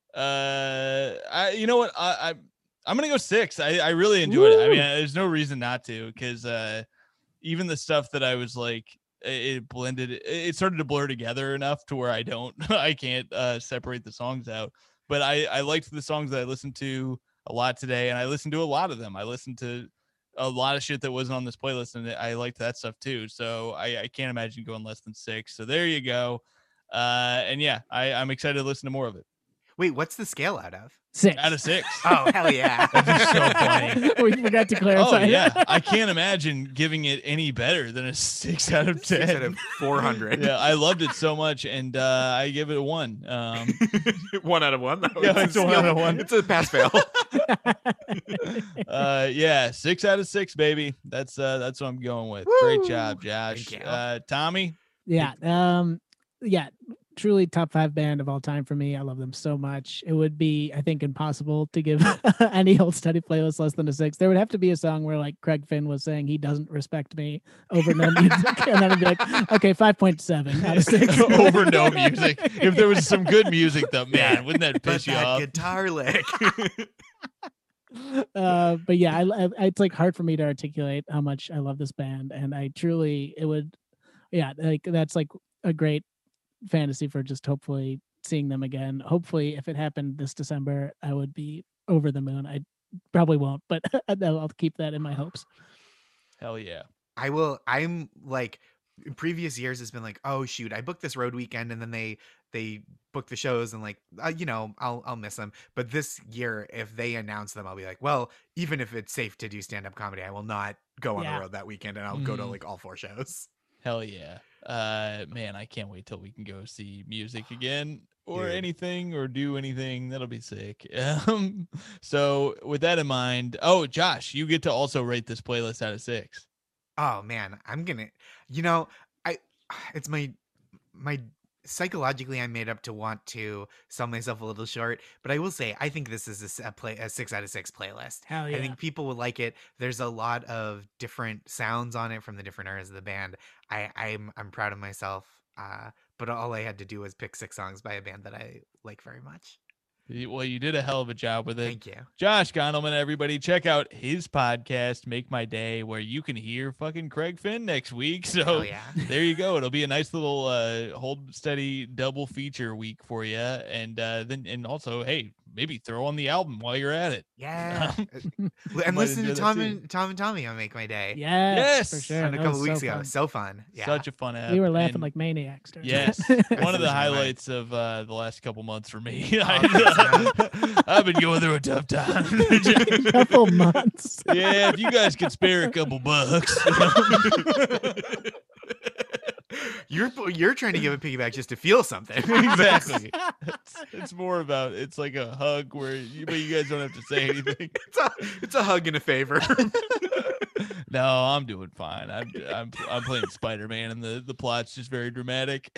Uh, I you know what I, I I'm gonna go six. I I really enjoyed it. I mean, there's no reason not to because uh, even the stuff that I was like, it, it blended. It, it started to blur together enough to where I don't, I can't uh, separate the songs out. But I I liked the songs that I listened to a lot today, and I listened to a lot of them. I listened to a lot of shit that wasn't on this playlist, and I liked that stuff too. So I, I can't imagine going less than six. So there you go. Uh, and yeah, I, I'm excited to listen to more of it. Wait, what's the scale out of? Six. Out of six. Oh, hell yeah. That's just so funny. We forgot to Oh clarify. yeah, I can't imagine giving it any better than a six out of ten. Six out of four hundred. Yeah, I loved it so much, and uh, I give it a one. Um, One out of one. No, Yeah, a it's a one skill- out of one. It's a pass fail. uh, yeah, six out of six, baby. That's uh, that's what I'm going with. Great Woo! job, Josh. Thank you. Uh, Tommy. Yeah. Um, yeah. Truly top five band of all time for me. I love them so much. It would be, I think, impossible to give any old study playlist less than a six. There would have to be a song where like Craig Finn was saying he doesn't respect me over no music. And then I'd be like, okay, five point seven out of six. Over no music. If there was some good music, though, man, wouldn't that But piss you that off? guitar lick. uh, but yeah, I, I, it's like hard for me to articulate how much I love this band. And I truly, it would, yeah, like that's like a great fantasy for just hopefully seeing them again. Hopefully if it happened this December, I would be over the moon. I probably won't, but I'll keep that in my hopes. Hell yeah. I will. I'm like, in previous years has been like, oh shoot, I booked this road weekend, and then they they book the shows, and like, uh, you know, I'll I'll miss them. But this year, if they announce them, I'll be like, well, even if it's safe to do stand up comedy, I will not go on Yeah. the road that weekend, and I'll go to Mhm. like all four shows. Hell yeah. Uh, man, I can't wait till we can go see music again or Dude. anything or do anything. That'll be sick. Um, so with that in mind, oh, Josh, you get to also rate this playlist out of six. Oh man, I'm gonna, you know, I, it's my my psychologically I'm made up to want to sell myself a little short, but I will say I think this is a, s- a play a six out of six playlist. Hell yeah. I think people would like it. There's a lot of different sounds on it from the different eras of the band. I I'm I'm proud of myself. Uh, but all I had to do was pick six songs by a band that I like very much. You- Well, you did a hell of a job with it. Thank you. Josh Gondelman, everybody, check out his podcast, Make My Day, where you can hear fucking Craig Finn next week. So Oh yeah. there you go. It'll be a nice little uh, hold steady double feature week for you. And uh, then, and also, hey, maybe throw on the album while you're at it. Yeah. Um, and might listen enjoy to that Tom too. and Tom and Tommy on Make My Day. Yes, for Yes! sure. On a That couple was weeks so ago. fun. So fun. Yeah. Such a fun app. We were laughing And like maniacs. during yes, that. one of the losing my mind. highlights of uh, the last couple months for me. Oh, I've been going through a tough time. couple months. Yeah, if you guys could spare a couple bucks. you're you're trying to give a piggyback just to feel something. Exactly. It's, it's more about it's like a hug where you, but you guys don't have to say anything. It's a it's a hug and a favor. No, I'm doing fine. I'm I'm I'm playing Spider Man, and the the plot's just very dramatic.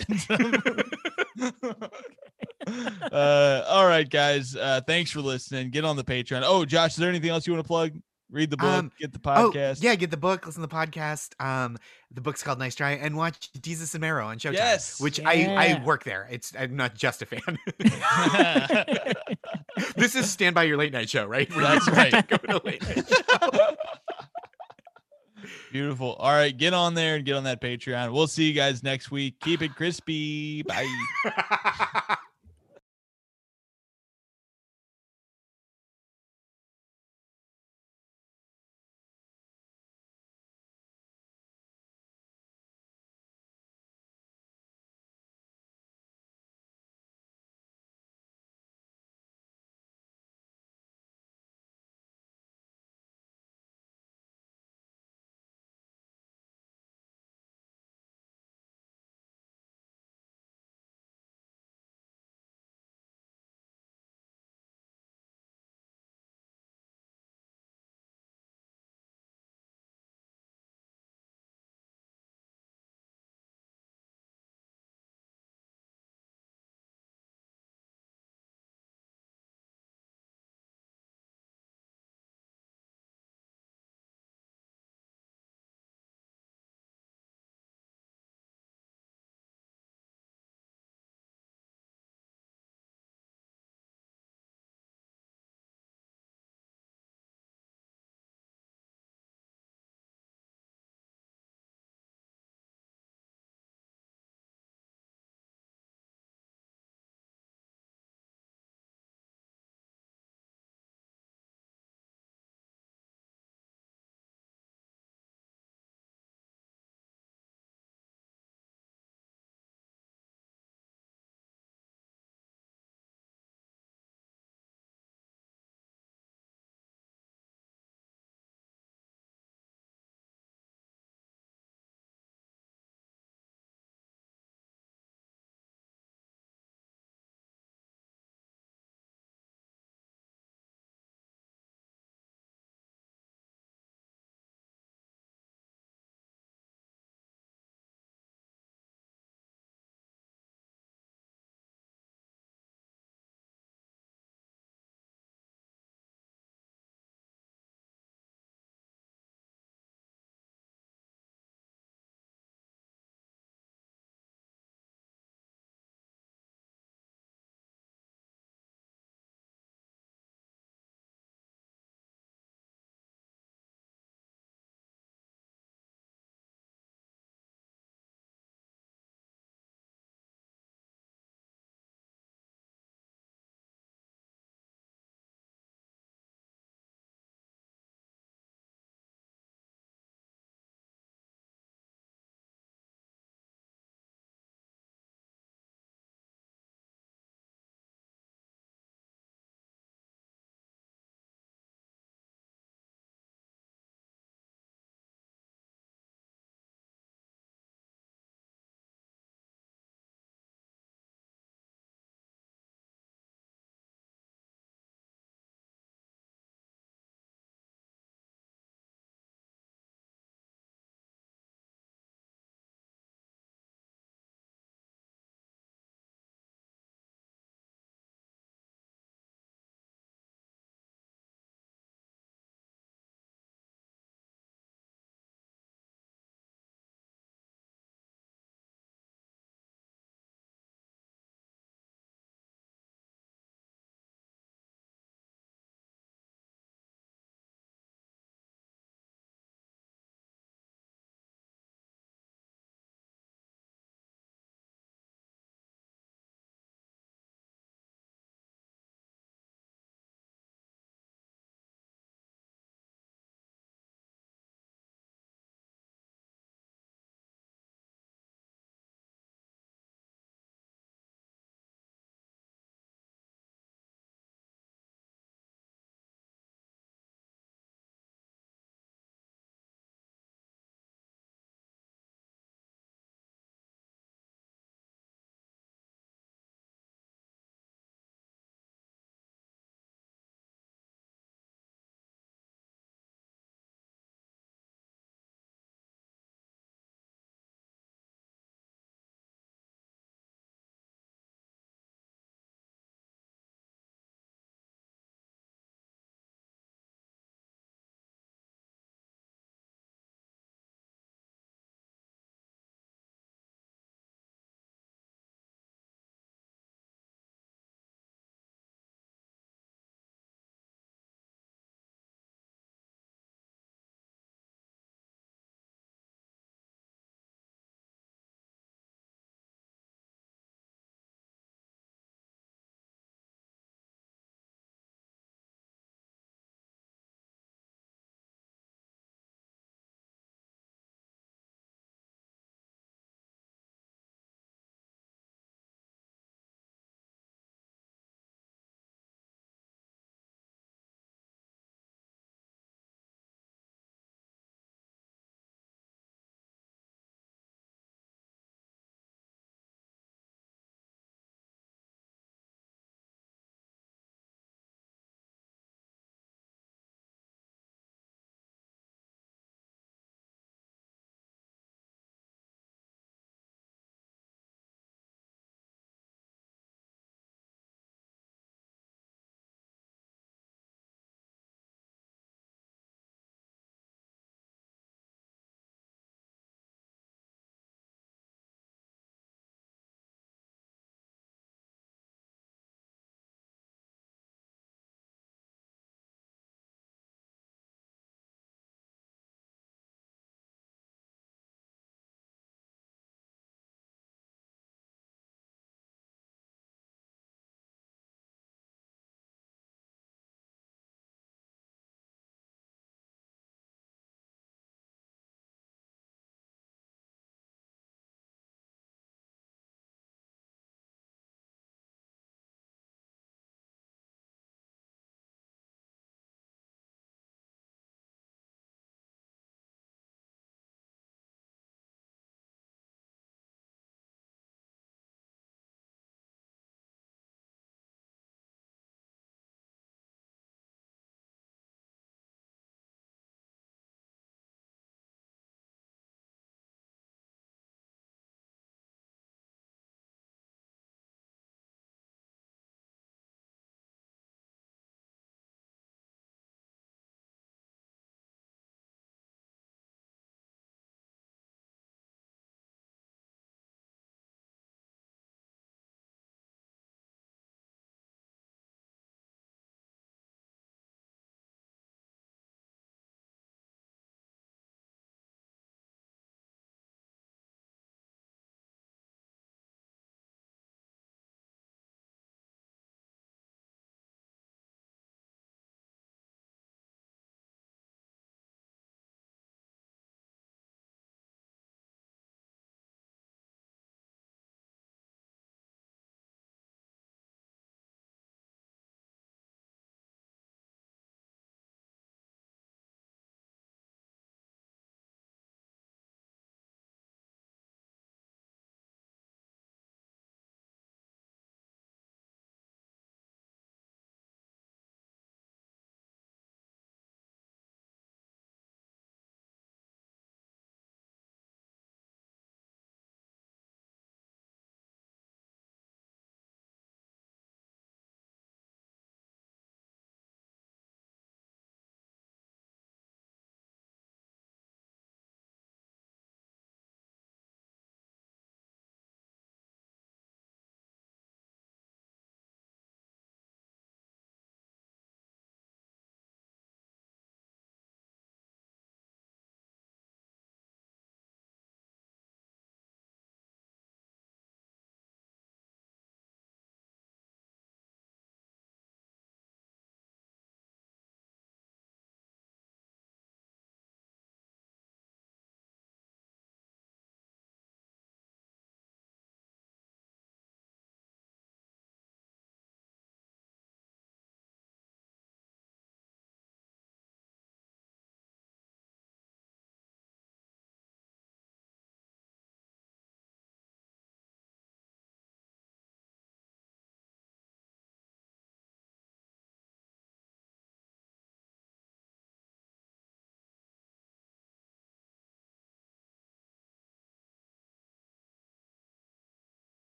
uh, all right, guys. Uh, thanks for listening. Get on the Patreon. Oh, Josh, is there anything else you want to plug? Read the book, Um, get the Oh, podcast. yeah, get the book, listen to the podcast. Um, the book's called Nice Try, and watch Jesus and Mero on Showtime. Yes. Which I I Yeah. work there. It's I'm not just a fan. This is Stand By Your Late Night Show, right? Where That's you right. go to late night show. Beautiful. All right, get on there and get on that Patreon. We'll see you guys next week. Keep it crispy. Bye.